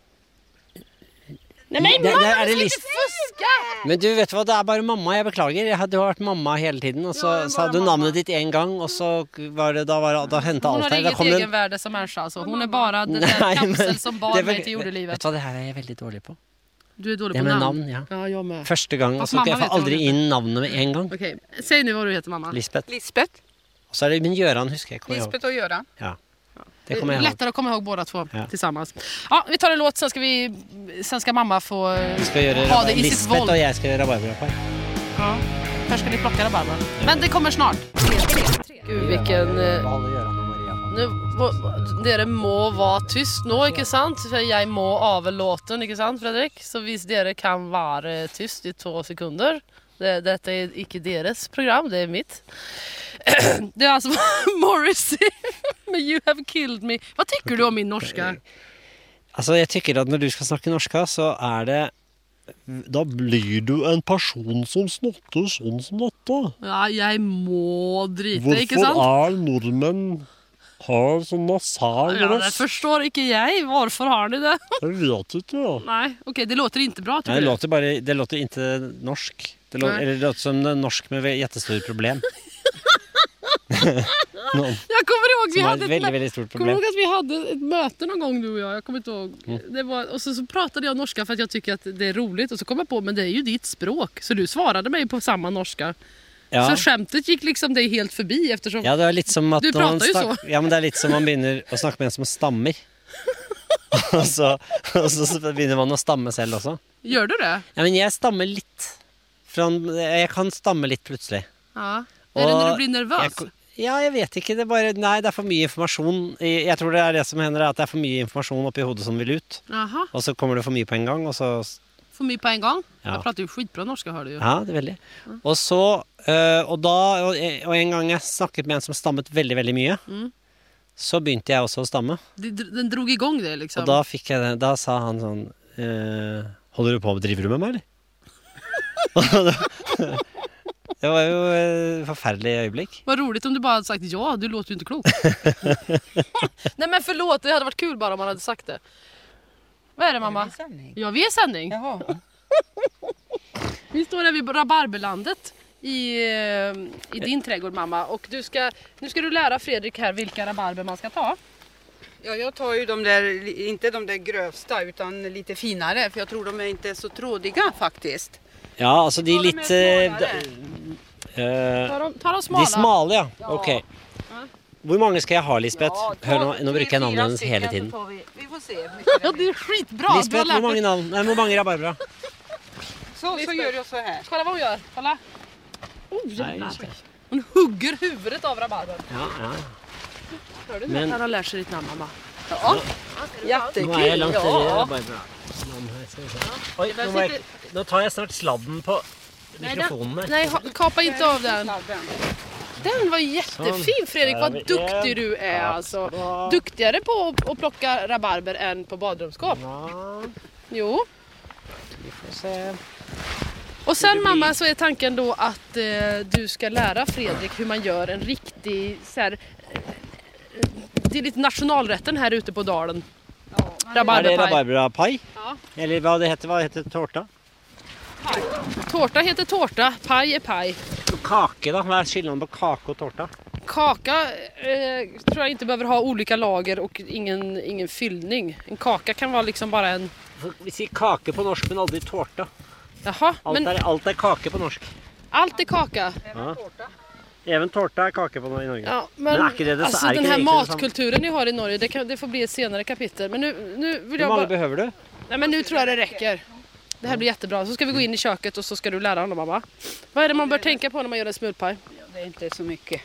Nej, men mamma, är det inte fuska!
Men du vet vad, det är bara mamma, jag beklagar. Jag hade varit mamma hela tiden och så sa du namnet ditt en gång och så var det då hände allt här.
Hon har inget egen värde som människa alltså. Hon är bara den där kapsel som bar mig till jordelivet.
Vet du vad, det här är jag väldigt dålig på.
Du är dålig på namn?
Ja.
Ja, jag med.
Första gången så jag får aldrig in namnet med en gång.
Okej, säg nu vad du heter, mamma.
Lisbeth.
Och så är det min Göran, huskar jag.
Lisbeth och Göran.
Ja.
Det är lättare att komma ihåg båda två tillsammans. Ja, vi tar en låt, sen ska mamma få ha det i sitt våld.
Och jag ska göra rabarberpaj.
Ja, först ska ni plocka rabarber. Men det kommer snart. Gud, vilken... Dere må være tyst nå, ikke sant? For jeg må av låten, ikke sant, Fredrik? Så hvis dere kan være tyst i 2 sekunder, dette er ikke deres program, det er mitt. Det är alltså Morrissey med You Have Killed Me. Vad tycker du om min norska?
Alltså jag tycker att när du ska snacka norska så är det då blir du en person som snakker sånn som dette.
Ja, jag må drita, ikke sant?
Hvorfor er nordmenn har sånn nasal röst?
Ja, det förstår inte jag. Varför har ni det?
Jag vet inte. Ja.
Nej, okej, det låter inte bra, tycker du?
Nej, det låter inte norsk. Det låter som en norsk med jättestort problem.
Jag kommer ihåg vi hade
väldigt stort problem.
Kommer ihåg att vi hade ett möte någon gång, du och jag kommer inte ihåg. Det var, och så pratade jag norska för att jag tycker att det är roligt och så kom jag på, men det är ju ditt språk, så du svarade mig på samma norska. Ja. Så skämtet gick liksom dig helt förbi eftersom
ja, det är lite som att
du pratar ju så.
Ja, men det är lite som man börjar att snacka med en som stammer. och så börjar man att stamma själv också.
Gör du det?
Ja, men jag stammar lite. Jag kan stamma lite plötsligt.
Ja. Är det när du blir nervös?
Jag vet inte, det är bara det är för mycket information. Jag tror det är det som händer, att det är för mycket information uppe i huvudet som vill ut.
Aha.
Och så kommer det för mycket på en gång och så
för mycket på en gång.
Ja.
Jag pratar ju skitbra norska, hör du ju.
Ja, det är väldigt. Och så och en gång jag snackat med en som stammet väldigt väldigt mycket. Så började jag också att stamma.
Den drog igång det liksom.
Och då fick jag då sa han sån håller du på att driva med mig eller? Det var ju ett förfärligt ögonblick.
Vad roligt om du bara hade sagt ja, du låter ju inte klok. Nej men förlåt, det hade varit kul bara om man hade sagt det. Vad är det, mamma? Ja, vi är sändning.
Jaha.
Vi står här vid Rabarberlandet i din trädgård, mamma. Och nu ska du lära Fredrik här vilka rabarber man ska ta.
Ja, jag tar ju de där, inte de där grövsta utan lite finare. För jag tror de är inte så trådiga faktiskt.
Ja, alltså det är lite...
Ta de smala.
De smala, ja. Okej. Hur många ska jag ha, Lisbeth? Hör nu brukar jag namnen hela tiden.
Vi får se.
Ja, det är skitbra.
Lisbeth, hur många namn? Nej, hur många rabarber?
Så gör jag så här.
Kolla vad hon gör. Kolla. Hon hugger huvudet av rabarbern.
Ja.
Hör du det? Han har lärt sig ditt namn, mamma.
Ja. Jättekul.
Nu är jag långt Oj, då tar jag snart sladden på mikrofonen.
Nej, kapa inte av den. Den var jättefin, Fredrik. Vad duktig du är alltså. Duktigare på att plocka rabarber än på badrumsskåp. Jo.
Vi får se.
Och sen, mamma, så är tanken då att du ska lära Fredrik hur man gör en riktig så här, det är lite nationalrätten här ute på dalen.
Är det rabarberpaj? Ja. Eller vad heter tårta?
Paj. Tårta heter tårta, paj är paj.
Och kaka då? Vad är skillnaden på kaka och tårta?
Kaka tror jag inte behöver ha olika lager och ingen fyllning. En kaka kan vara liksom bara en...
Vi säger kaka på norsk men aldrig tårta.
Jaha,
Allt är kaka på norsk.
Allt är kaka.
Ja. Även tårta är kaka på i Norge.
Ja, men
är det,
alltså den här matkulturen ni har i Norge, det får bli ett senare kapitel. Men nu vill jag bara...
behöver du?
Nej, men nu tror jag det räcker. Det här blir jättebra. Så ska vi gå in i köket och så ska du lära honom, mamma. Vad är det man bör tänka på när man gör en smulpaj?
Det är inte så mycket.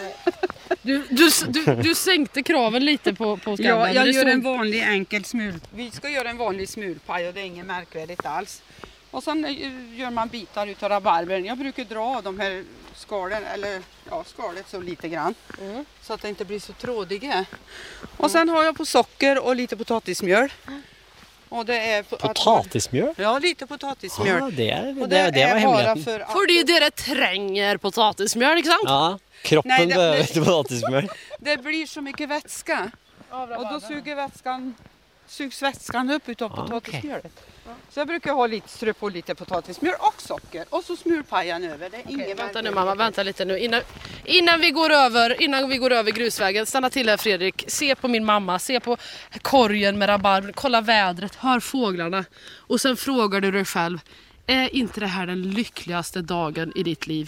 Du sänkte kraven lite på skammen.
Ja, jag gör en vanlig enkel Vi ska göra en vanlig smulpaj och det är inget märkvärdigt alls. Och sen gör man bitar utav rabarbern. Jag brukar dra de här skalen, eller skalet så lite grann. Så att det inte blir så trådiga. Och sen har jag på socker och lite potatismjöl. Och det är
potatismjöl?
Ja, lite potatismjöl.
Ja, det var hemligheten.
För det tränger potatismjöl, inte sant?
Ja, kroppen behöver potatismjöl.
Det blir så mycket vätska. Och då sugs vätskan upp utav potatismjölet. Så jag brukar strö på lite potatismjöl och socker. Och så smulpajan över. Det är ingen
vänta nu mamma, vänta lite nu. Innan vi går över grusvägen, stanna till här Fredrik. Se på min mamma, se på korgen med rabarber. Kolla vädret, hör fåglarna. Och sen frågar du dig själv, är inte det här den lyckligaste dagen i ditt liv?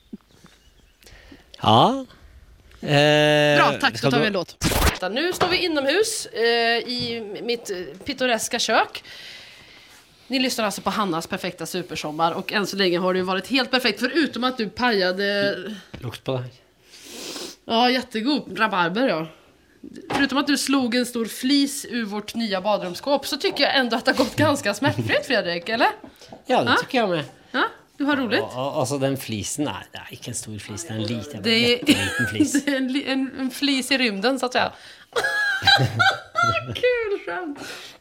Ja.
Bra, tack. Så tar vi en låt. Nu står vi inomhus i mitt pittoreska kök. Ni lyssnar alltså på Hannas perfekta supersommar. Och än så länge har det ju varit helt perfekt. Förutom att du pajade...
Lukt på det här.
Ja, jättegod rabarber, ja. Förutom att du slog en stor flis ur vårt nya badrumsskåp, så tycker jag ändå att det har gått ganska smärtfritt, Fredrik, eller?
Ja, det tycker jag med.
Ja, du har roligt.
Alltså den flisen, nej, det är inte en stor flis, det är en liten flis.
Det är en flis i rymden, så att säga. Kul skämt.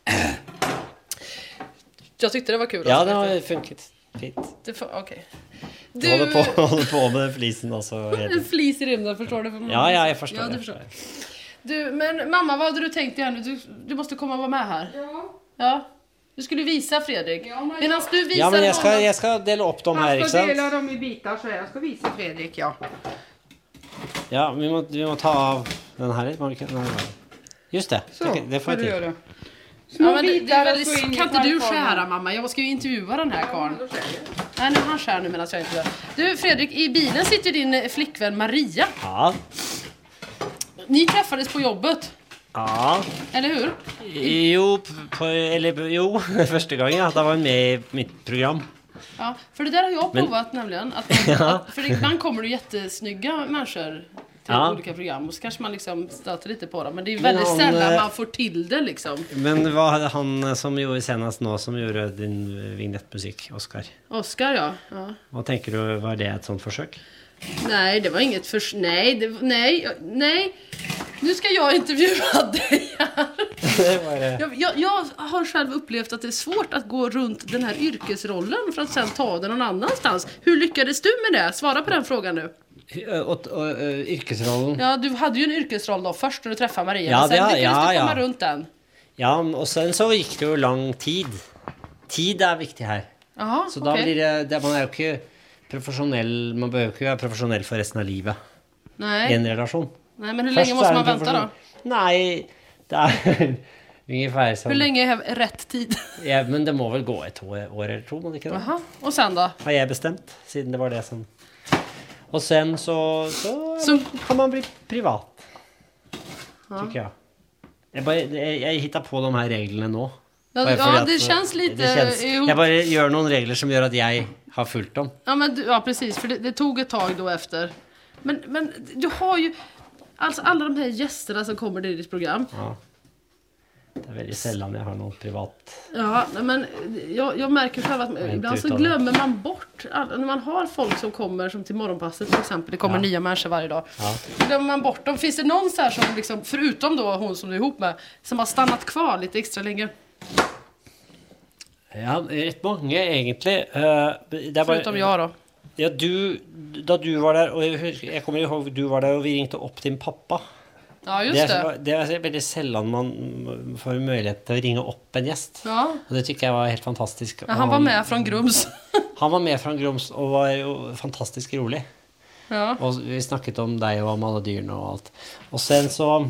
Jag tyckte det var kul.
Ja, det har funkat fint.
Okej.
Du håller på med den flisen alltså.
En flis i rymden, förstår du?
Ja, jag förstår.
Ja, du förstår. Du, men mamma, vad hade du tänkt dig här nu? Du måste komma och vara med här. Ja. Du skulle visa Fredrik. Ja, medan du visar
men jag ska dela upp dem här,
jag ska dela dem i bitar så jag ska visa Fredrik, ja.
Ja, vi må ta av den här. Just det.
Så,
det får jag till.
göra.
Ja, men kan inte du skära, mamma? Jag ska ju intervjua den här karln. Nej, nu han skär nu medan jag intervjuar. Du Fredrik, i bilen sitter din flickvän Maria.
Ja.
Ni träffades på jobbet.
Ja.
Eller hur?
Jo, första gången jag var med i mitt program.
Ja, för det där har jag provat nämligen. För ibland kommer det jättesnygga människor till olika program. Och så kanske man liksom stöter lite på dem. Men det är väldigt sällan man får till det liksom.
Men vad hade han som gjorde senast nå som gjorde din vignettmusik, Oskar?
Oskar, ja.
Vad tänker du, var det ett sånt försök?
Nej, det var inget nej. Nu ska jag intervjua dig här. Jag har själv upplevt att det är svårt att gå runt den här yrkesrollen för att sen ta den någon annanstans. Hur lyckades du med det? Svara på den frågan nu.
Yrkesrollen?
Ja, du hade ju en yrkesroll då först när du träffade Maria.
Ja,
men sen lyckades du komma runt den.
Ja, och sen så gick det ju lång tid. Tid är viktigt här.
Aha,
så då blir det man är ju inte professionell, man behöver inte vara professionell för resten av livet.
Nej.
I en relation.
Nej, men hur länge måste man vänta då?
Nej, det är ungefär som...
Hur länge är rätt tid?
Ja, men det må väl gå ett år eller två, man inte.
Jaha, och sen då?
Har jag bestämt, sedan det var det som... Och sen så kan man bli privat. Tycker jag. Jag hittar på de här reglerna nu.
Ja, det känns lite...
Jag bara gör någon regler som gör att jag har följt dem.
Ja, precis. För det tog ett tag då efter. Men du har ju... Alltså alla de här gästerna som kommer till ditt program.
Ja. Det är väldigt sällan jag har någon privat...
Ja, men jag märker själv att ibland så glömmer man bort... När man har folk som kommer som till morgonpasset till exempel. Det kommer nya människor varje dag. Ja. Glömmer man bort dem. Finns det någon så här som liksom, förutom då hon som du är ihop med, som har stannat kvar lite extra länge?
Ja, rätt många egentligen.
Förutom jag då.
Ja, då du var där, och jag kommer ihåg du var där och vi ringde upp din pappa.
Ja, just det.
Det är väldigt sällan man får möjlighet att ringa upp en gäst. Ja. Och det tycker jag var helt fantastiskt.
Ja, han var med från Grums.
Han var med från Grums och var fantastiskt rolig.
Ja.
Och vi snackade om dig och om alla dyrna och allt. Och sen så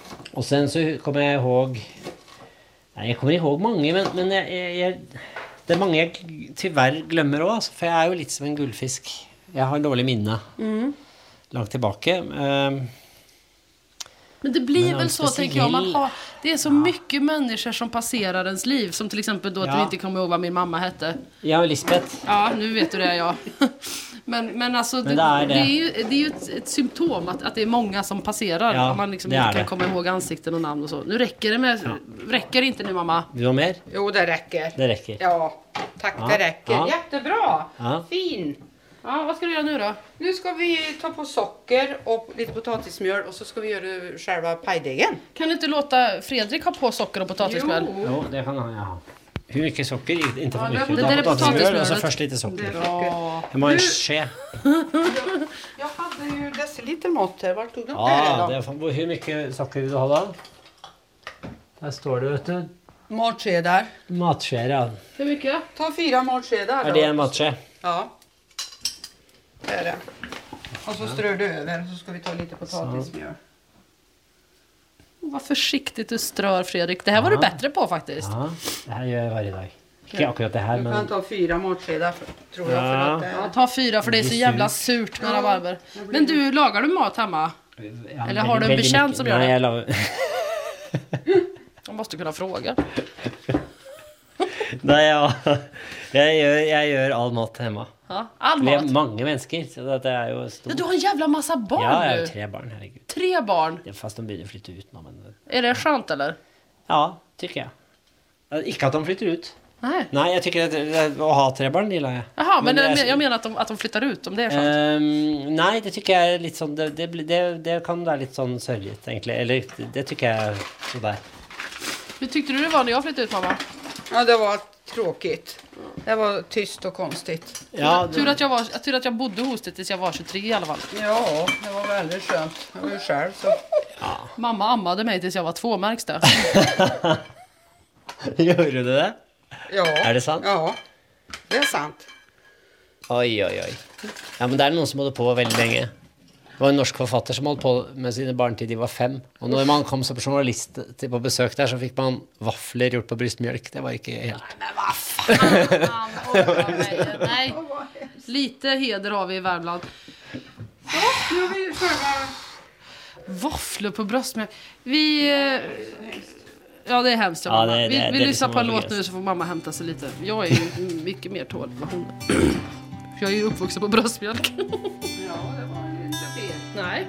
kommer jag ihåg... Nej, jag kommer ihåg många, men Det mange jeg tyvärr glemmer også, for jeg jo litt som en gullfisk. Jeg har dårlig minne langt tilbake.
Men det blir väl så, tänker jag. Det är så mycket människor som passerar ens liv. Som till exempel då att du inte kommer ihåg vad min mamma hette.
Ja, Lisbeth.
Ja, nu vet du det, ja. Men alltså, det är ju ett symptom att det är många som passerar. Ja, om man liksom inte kan komma ihåg ansikten och namn och så. Nu räcker det med... Räcker inte nu, mamma?
Du har mer?
Jo, det räcker.
Det räcker.
Ja, tack, det räcker. Jättebra. Fin.
Ja, vad ska du göra nu då?
Nu ska vi ta på socker och lite potatismjöl och så ska vi göra själva pajdegen.
Kan du inte låta Fredrik ha på socker och potatismjöl?
Jo, det kan han ha. Hur mycket socker? Inte för mycket.
Det är potatismjöl
och så först lite socker.
Ja.
Hur många ske?
Jag hade ju deciliter mått här. Vart tog du
det då? Hur mycket socker vill du ha då? Där står det, vet du.
Matskedar.
Matskedar.
Hur mycket?
Ta 4 matskedar.
Är det en matsked?
Ja. Det är det. Och så strör du över så ska vi ta lite potatismjöl.
Vad försiktigt du strör, Fredrik. Det här var du bättre på faktiskt.
Ja, det här gör jag varje dag. Inte akkurat det här,
men... Du kan ta 4 matskedar tror jag. För att
ja, ta 4 för det är så jävla surt med rabarber. Men du, lagar du mat hemma? Ja, eller har du en bekänt som gör det?
Nej,
jag måste kunna fråga.
Nej, jag gör all mat hemma.
Ja, all mat?
Vi är många människor, så det är ju stort.
Du har en jävla massa barn nu.
Ja, jag har 3 barn, herregud.
3 barn?
Ja, fast de börjar flytta ut nu. Men...
Är det skönt eller?
Ja, tycker jag. Inte att de flyttar ut.
Nej,
jag tycker att ha 3 barn gillar jag.
Jaha, men jag menar att de flyttar ut, om det är skönt.
Nej, det tycker jag är lite sån, det kan vara lite sån sörjigt egentligen. Eller det tycker jag är sådär.
Hur tyckte du det var när jag flyttade ut, mamma?
Ja, det var tråkigt. Det var tyst och konstigt.
Ja, tur att jag bodde hos dig tills jag var 23 i alla fall.
Ja, det var väldigt skönt. Jag var ju själv så.
Ja.
Mamma ammade mig tills jag var 2, märks det.
Gjorde du det?
Ja.
Är det sant?
Ja, det är sant.
Oj. Ja, men det är någon som håller på väldigt länge. Det var en norsk författare som höll på med sina barn till de var 5. Och när man kom som journalist på besök där så fick man vaffler gjort på bröstmjölk. Det var inte helt...
Men vad fan! Nej, lite heder har vi i Värmland.
Ja, nu har vi själva...
Vaffler på bröstmjölk. Ja, det är hemskt. Ja, vi lyssnar på en låt nu så får mamma hämta sig lite. Jag är ju mycket mer tålig än hon. Jag är ju uppvuxen på bröstmjölk.
Ja, det var inte fel.
Nej.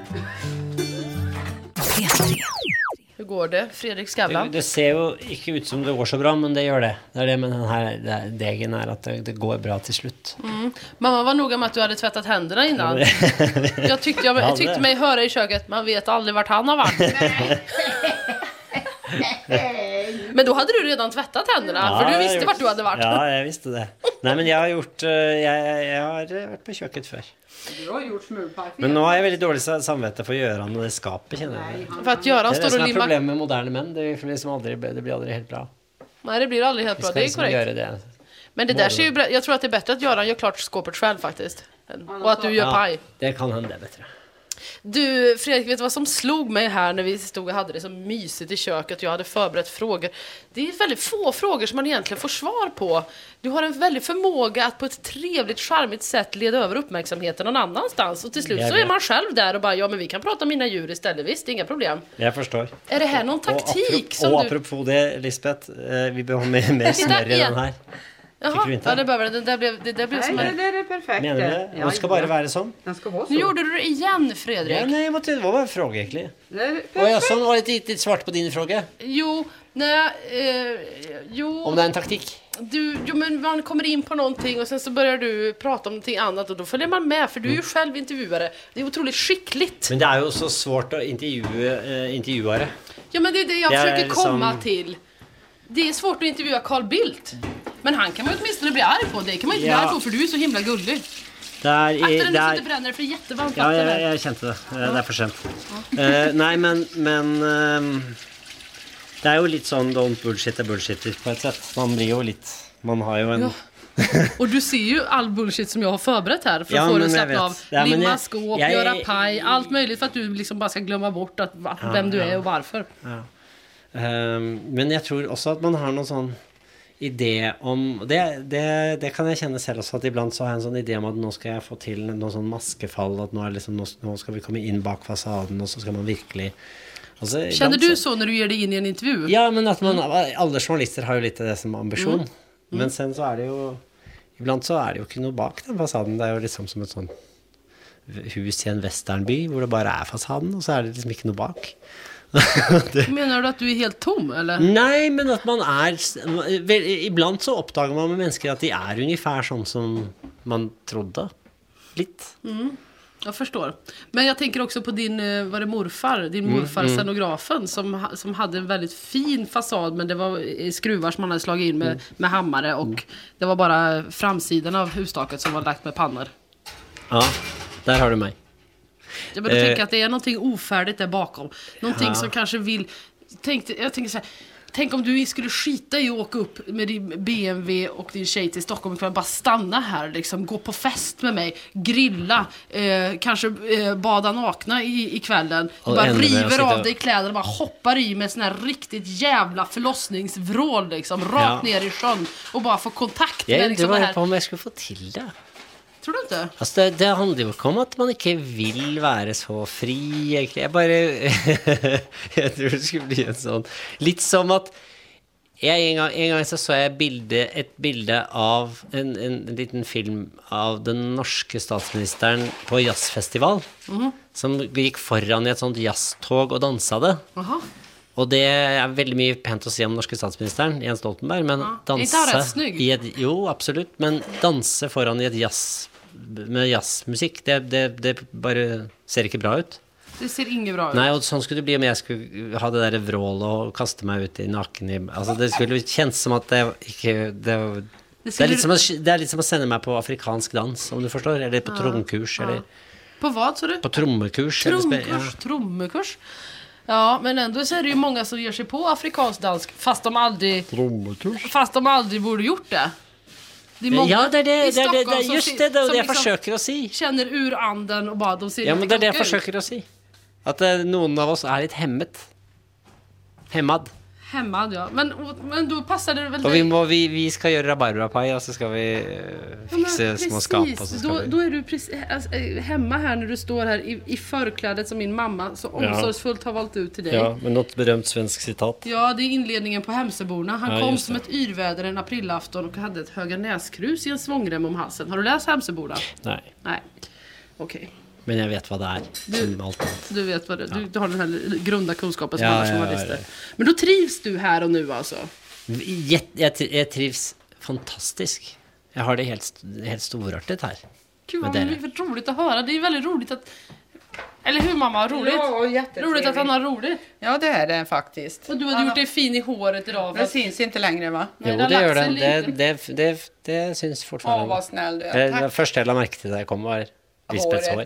Hur går det, Fredrik Skavlan?
Det ser ju inte ut som det går så bra, men det gör det. Det är det med den här degen är att det går bra till slut.
Mamma var noga med att du hade tvättat händerna innan. Jag tyckte mig höra i köket, man vet aldrig vart han har varit. Men då hade du redan tvättat händerna, för du visste vart du hade varit.
Ja, jag visste det. Nej, men jag har varit på köket förr.
Du har gjort smulpaj.
Men nu har jag väldigt dåligt samvete för att göra när det skapet, känner jag.
För att göra står och
limmar. Det är problem med moderna män, det blir aldrig helt bra.
Nej, det blir aldrig helt bra, det är korrekt.
Det.
Men det där ser ju, jag tror att det är bättre att Göran gör klart skåpet själv faktiskt. Och att du gör paj.
Det kan hända bättre.
Du, Fredrik, vet du vad som slog mig här när vi stod och hade det så mysigt i köket? Jag hade förberett frågor. Det är väldigt få frågor som man egentligen får svar på. Du har en väldig förmåga att på ett trevligt, charmigt sätt leda över uppmärksamheten någon annanstans. Och till slut så är man själv där och bara, ja men vi kan prata om mina djur istället. Visst, inga problem.
Jag förstår.
Är det här någon taktik
som du... Och apropå det, Lisbeth, vi behöver mer smör i den här.
Jaha, ja, det behöver det blev som
det är perfekt.
Menar du det? Det ska bara vara sån.
Den ska vara så.
Nu gjorde du det igen, Fredrik.
Ja, nej, det var en fråga egentligen. Och jag som var lite svart på din fråga.
Jo.
Om det är en taktik.
Men man kommer in på någonting och sen så börjar du prata om någonting annat och då följer man med, för du är ju själv intervjuare. Det är otroligt skickligt.
Men det är ju så svårt att intervjuare.
Ja, men det är det jag försöker komma till. Det är svårt att intervjua Carl Bildt. Men han kan man åtminstone bli arg på. Det kan man inte bli arg på, för du är så himla gullig. Akta den så inte bränner, för det är jättevarmt vatten.
Ja, jag kände det. Det är för sent. Nej, men det är ju lite sån don't bullshit på ett sätt. Man blir ju lite... Man har ju en... Ja.
Och du ser ju all bullshit som jag har förberett här för att få dig att slappna av. Limma skåp, göra paj, allt möjligt för att du liksom bara ska glömma bort vem du är och varför.
Ja. Men jag tror också att man har någon sån... idé om det kan jeg kjenne selv også, at iblant så har jeg en sånn idé om at nå skal jeg få til noen sånn maskefall, at nå skal vi komme inn bak fasaden, og så skal man virkelig altså,
känner du så när du ger dig in i en intervju?
Ja, men at alle journalister har jo litt det som ambisjon, men sen så det jo iblant så det jo ikke noe bak den fasaden, det jo liksom som et sånn hus i en westernby, hvor det bare fasaden, og så det liksom ikke noe bak.
Menar du att du är helt tom, eller?
Nej, men att man ibland så uppdagar man med människor att de ungefär som man trodde. Lite.
Jag förstår. Men jag tänker också på din morfar scenografen som hade en väldigt fin fasad, men det var skruvar som man hade slagit in med hammare, och det var bara framsidan av hustaket som var lagt med pannor.
Ja, där har du mig.
Jag bara tänker att det är någonting ofärdigt där bakom. Någonting som kanske vill... Jag tänker så här, tänk om du skulle skita i att åka upp med din BMW och din tjej till Stockholm och bara stanna här, liksom, gå på fest med mig, grilla, kanske bada nakna i kvällen. Du bara river av dig kläder och bara hoppar i med sån här riktigt jävla förlossningsvrål, liksom, rakt ner i sjön och bara få kontakt med liksom
det här. På om jag skulle få till det.
Tror du inte?
Alltså det handlar ju inte om att man inte vill vara så fri. Jag tror det skulle bli en sån. Lite som att en gång så såg jag ett bilde av en liten film av den norske statsministern på jazzfestival. Som gick föran i ett sånt jazztåg och dansade. Och det väldigt mycket pent att säga om norske statsministern Jens Stoltenberg, men dansa jo, absolut, men dansa föran i ett jazz med jazzmusik, det bara ser inte bra ut.
Det ser inget bra ut.
Nej, och sånt skulle det bli om jag skulle ha det där vrål och kasta mig ut i naken. Alltså det skulle kännas som att det är lite som att sända mig på afrikansk dans, om du förstår, eller på tromkurs eller
på vad så du?
På trommekurs
trommekurs. Ja, men ändå så är det ju många som ger sig på afrikansk dans fast de aldrig borde gjort det. Det är många
just det jag liksom försöker att säga.
Känner ur anden och bara de ser.
Ja, men det jag försöker att säga. Att någon av oss lite hämmad, ja. Men då passar det väl. Och vi ska göra rabarbrapaj, och så ska vi fixa små skap, och så ska
då är du precis hemma här när du står här i förklädet som min mamma så omsorgsfullt har valt ut till dig.
Ja, men något berömt svensk citat.
Ja, det är inledningen på Hemsöborna. Han kom som ett yrväder en aprilafton och hade ett höga näskrus i en svångrem om halsen. Har du läst Hemsöborna? Nej. Okej.
Men jag vet vad det är.
Du vet vad det är. Du har den här grunda kunskapen som alla journalister. Men då trivs du här och nu alltså?
Jag trivs fantastiskt. Jag har det helt storartet här.
Gud, vad roligt att höra. Det är väldigt roligt att... Eller hur, mamma? Roligt?
Ja, jättetrevligt.
Roligt att han har roligt.
Ja, det är det faktiskt.
Och du hade gjort dig fin i håret idag.
Det syns inte längre, va?
Jo, det gör det. Det syns fortfarande.
Vad snäll du är.
Det första jag lade märke till när jag kom var Lisbeths hår.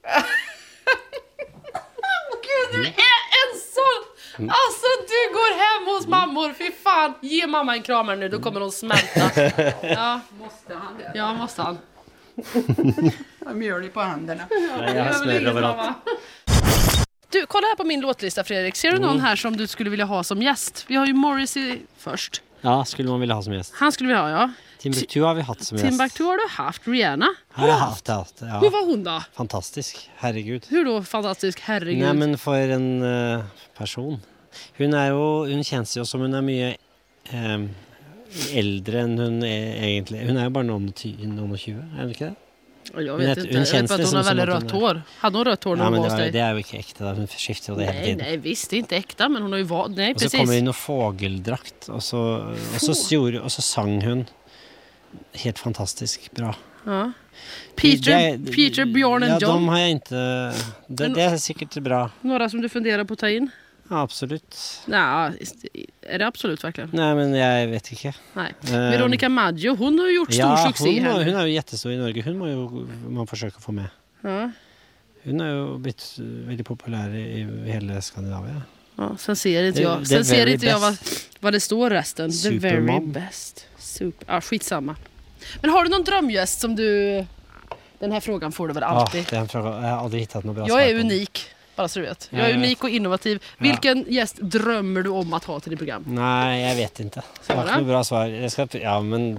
Gud, du är en sån... Alltså, du går hem hos mammor. Fy fan, ge mamma en kramare nu. Då kommer hon smälta. Ja,
måste han det?
Ja, måste han.
Jag mjölig på händerna.
Jag har smör överallt.
Du, kolla här på min låtlista, Fredrik. Ser du någon här som du skulle vilja ha som gäst? Vi har ju Morrissey först.
Ja, skulle man vilja ha som gäst.
Han skulle vi ha, ja.
Timbuktu har vi haft som gäst.
Timbuktu har du haft. Rihanna
har jag haft, ja.
Hur var hon då?
Fantastisk, herregud.
Hur då fantastisk, herregud?
Nej, men för en person. Hon känns ju som hon är mycket äldre än hon är egentligen. Hon är ju bara någon 20, är det inte det?
Jag vet inte. Jag vet att hon har väldigt rött hår. Hade hon rött hår när hon var hos dig?
Det är ju inte äkta. Hon skiftar det hela tiden.
Nej, visst, det är inte äkta, men hon har ju varit... Nej, precis.
Och så kommer det in en fågeldrakt och så sang hon helt fantastiskt bra.
Ja. Peter, Björn och John.
Ja, de har jag inte... Det är säkert bra.
Några som du funderar på att ta in?
Ja, absolut.
Nej, är det absolut verkligen?
Nej, men jag vet inte.
Nej. Veronica Maggio, hon har ju gjort stor succé här.
Hon är ju jättestor i Norge. Hon må ju man försöka få med.
Ja.
Hon är ju blivit väldigt populär i hela Skandinavien.
Ja, sen ser inte jag. Sen ser inte jag vad det står resten. The very best. Ja, skitsamma. Men har du någon drömgäst som du... Den här frågan får du väl alltid?
Ja, den frågan. Jag har aldrig hittat något bra
svar. Jag är unik. Bara så du vet. Jag är unik och innovativ. Vilken gäst drömmer du om att ha till ditt program?
Nej, jag vet inte. Det var ett bra svar. Jag ska, ja, men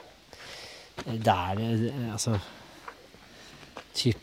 där, alltså typ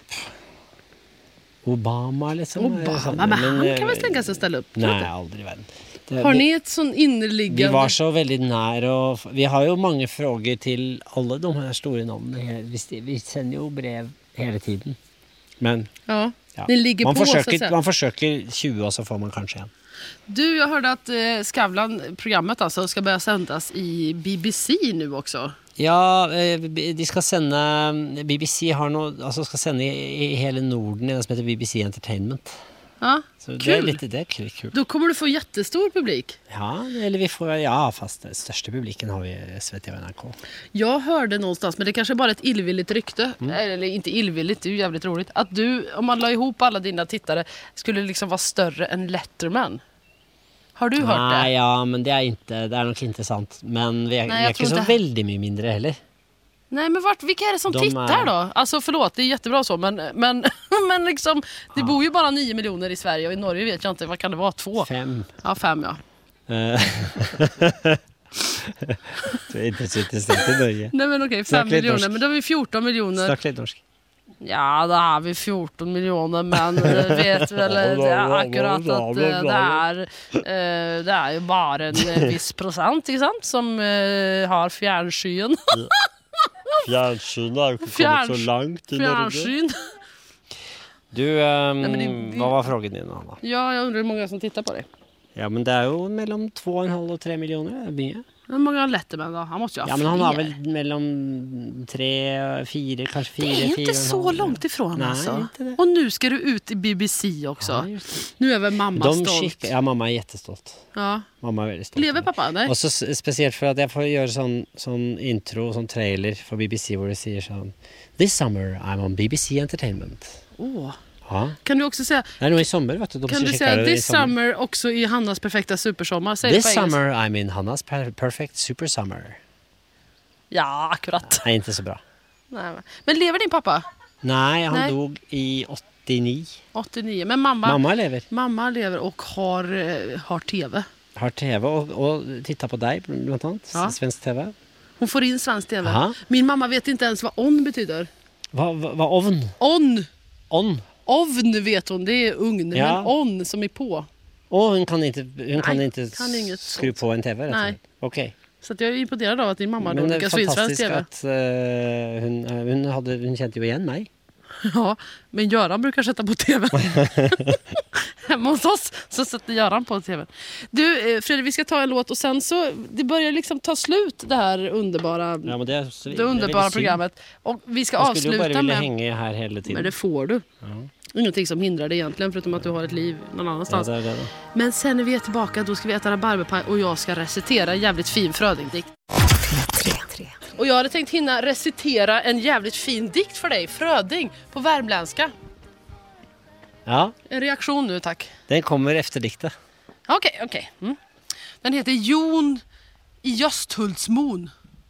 Obama liksom.
Obama, men han kan väl tänka sig att ställa upp?
Nej, aldrig i världen.
Har ni ett sån innerliggande...
Vi var så väldigt nära och vi har ju många frågor till alla de här stora namnen. Vi sänder ju brev hela tiden. Men
ja. Ni ligger
man försöker 20 och så får man kanske en.
Du, jag hörde att Skavlan, programmet alltså, ska börja sändas i BBC nu också.
Ja, de ska sända, BBC har alltså ska sända i hela Norden i det som heter BBC Entertainment.
Ja,
så
kul.
Det är kul.
Då kommer du få jättestor publik.
Ja, eller vi får, fast den största publiken har vi SVT och NRK.
Jag hörde någonstans, men det kanske bara är ett illvilligt rykte, eller inte illvilligt, det är ju jävligt roligt, att du, om man la ihop alla dina tittare, skulle liksom vara större än Letterman. Har du hört det?
Nej, ja, men det är nog inte sant. Men vi är inte så väldigt mycket mindre heller.
Nej, men vilka är det som tittar då? Alltså förlåt, det är jättebra så, men men liksom, det bor ju bara 9 miljoner i Sverige och i Norge vet jag inte, vad kan det vara? 2?
5.
Ja, 5 ja.
Det är inte så intressant i Norge.
Nej men okej, 5 miljoner, men då har vi 14 miljoner.
Snack lite norsk.
Ja, då har vi 14 miljoner, men vet väl akkurat att det är ju bara en viss procent, inte sant, som har fjärrsyn.
Fjärrsyn har kommit så långt i Norge. Du, vad var frågan din, Anna?
Ja, jag undrar hur många som tittar på dig.
Ja, men det är ju mellan 2,5 och 3 miljoner.
Hur många har Letterman då? Han måste ju ha
men han har väl mellan 3, 4, kanske 4.
Det är inte så långt ifrån. Nej, alltså. Och nu ska du ut i BBC också. Ja, nu är väl mamma stolt.
Ja, mamma är jättestolt.
Ja.
Mamma är väldigt stolt.
Lever pappa? Nej?
Och så speciellt för att jag får göra sån intro, sån trailer för BBC hvor det säger sån: This summer I'm on BBC Entertainment. Ja.
Kan du också säga...
Nej, nu i sommar, vet du.
Kan du säga this summer också i Hannas perfekta supersommar? Säg
this summer I'm in Hannas perfect super summer.
Ja, akkurat.
Nej, inte så bra.
Nej, men lever din pappa?
Nej, han dog i 89.
89, men mamma lever och har tv.
Har tv och tittar på dig bland annat, svensk tv.
Hon får in svensk tv. Aha. Min mamma vet inte ens vad on betyder.
Vad ovn?
On. Ovn vet hon, det är ugn, men on som är på.
Och hon kan inte skruva på en tv.
Nej.
Okej.
Så att jag är imponerad av att din mamma då lyckas få in svensk tv.
Men det är fantastiskt att hon kände ju igen mig.
Ja, men Göran brukar sätta på tv. Hemma hos oss så sätter Göran på tv. Du, Fredrik, vi ska ta en låt och sen så det börjar liksom ta slut det här underbara, det underbara programmet. Och vi ska avsluta med...
hänga här hela tiden.
Men det får du. Ja. Ingenting som hindrar det egentligen, förutom att du har ett liv någon annanstans. Ja, det. Men sen när vi är tillbaka, då ska vi äta rabarberpaj och jag ska recitera en jävligt fin Fröding-dikt. Och jag hade tänkt hinna recitera en jävligt fin dikt för dig, Fröding, på värmländska.
Ja.
En reaktion nu, tack.
Den kommer efter dikten.
Okej. Den heter Jon i Gösthultsmon.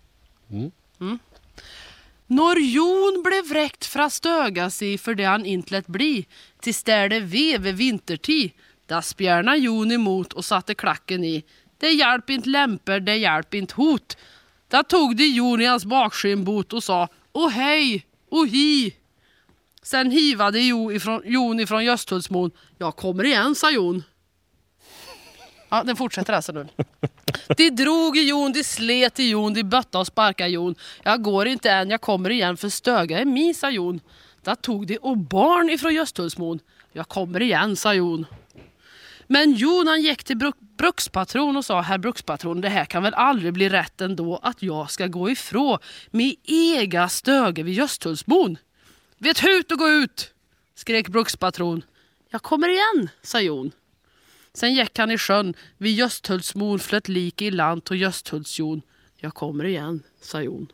Når Jon blev vräkt fra stöga sig för det han inte lät bli, till städe ved vintertid. Da spjärna Jon emot och satte klacken i. Det hjälp inte lämper, det hjälp inte hot. Da tog de Jon i hans bakskinnbot och sa: "Åh hej, åh hi." Sen hivade Jon ifrån Gösthultsmon. "Jag kommer igen", sa Jon. Ja, den fortsätter alltså nu. De drog i Jon, de slet i Jon, de bötta och sparka Jon. "Jag går inte än, jag kommer igen, för stöga är mi", sa Jon. Då tog de och barn ifrån Gösthultsmon. "Jag kommer igen", sa Jon. Men Jon han gick till brukspatron och sa: "Herr brukspatron, det här kan väl aldrig bli rätt ändå att jag ska gå ifrån med ega stöge vid Gösthultsmon." "Vet hut och gå ut", skrek brukspatron. "Jag kommer igen", sa Jon. Sen gick han i sjön, vid Gösthultsmon flöt lik i land och Gösthultsjon. "Jag kommer igen", sa Jon.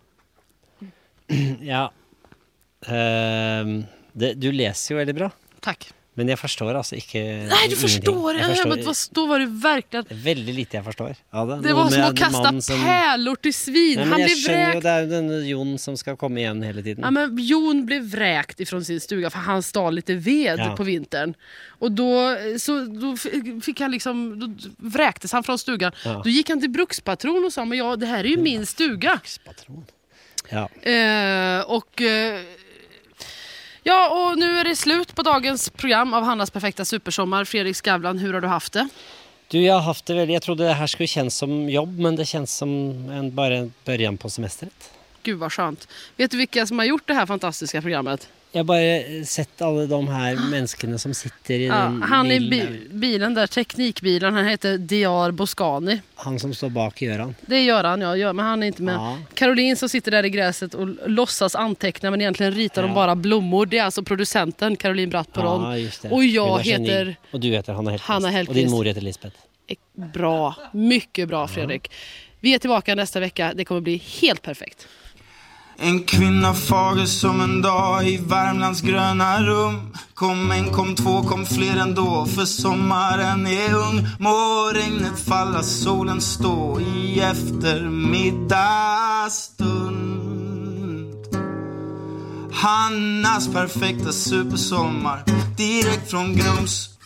Ja. Du läser ju väldigt bra.
Tack.
Men jag förstår alltså inte.
Nej, du förstår. Då var det verkligen...
Det är väldigt lite jag förstår. Ja,
det var som att kasta pärlor till svin.
Nej,
han blev
vräkt.
Ju,
det är den Jon som ska komma igen hela tiden.
Ja, men Jon blev vräkt ifrån sin stuga för han stal lite ved på vintern. Och då fick han liksom, då vräktes han från stugan. Ja. Då gick han till brukspatron och sa, men det här är ju min stuga.
Brukspatron. Ja.
Och nu är det slut på dagens program av Hannas perfekta supersommar. Fredrik Skavlan, hur har du haft det?
Du, jag har haft det väl. Jag trodde det här skulle kännas som jobb, men det känns som bara en början på semestret.
Gud vad skönt. Vet du vilka som har gjort det här fantastiska programmet?
Jag har bara sett alla de här människorna som sitter i den
han är bilen där, teknikbilen, han heter Diar Boscani.
Han som står bak gör han.
Det gör han, men han är inte med. Ja. Caroline som sitter där i gräset och låtsas anteckna, men egentligen ritar de bara blommor. Det är alltså producenten Caroline Brattporon.
Ja, just det.
Och jag heter...
Och du heter Hanna Hellqvist. Och din mor heter Lisbeth.
Bra, mycket bra Fredrik. Vi är tillbaka nästa vecka, det kommer bli helt perfekt.
En kvinna fager som en dag i Värmlands gröna rum. Kom en, kom två, kom fler ändå, för sommaren är ung. Må regnet falla, solen stå i eftermiddagsstund. Hannas perfekta supersommar, direkt från Grums.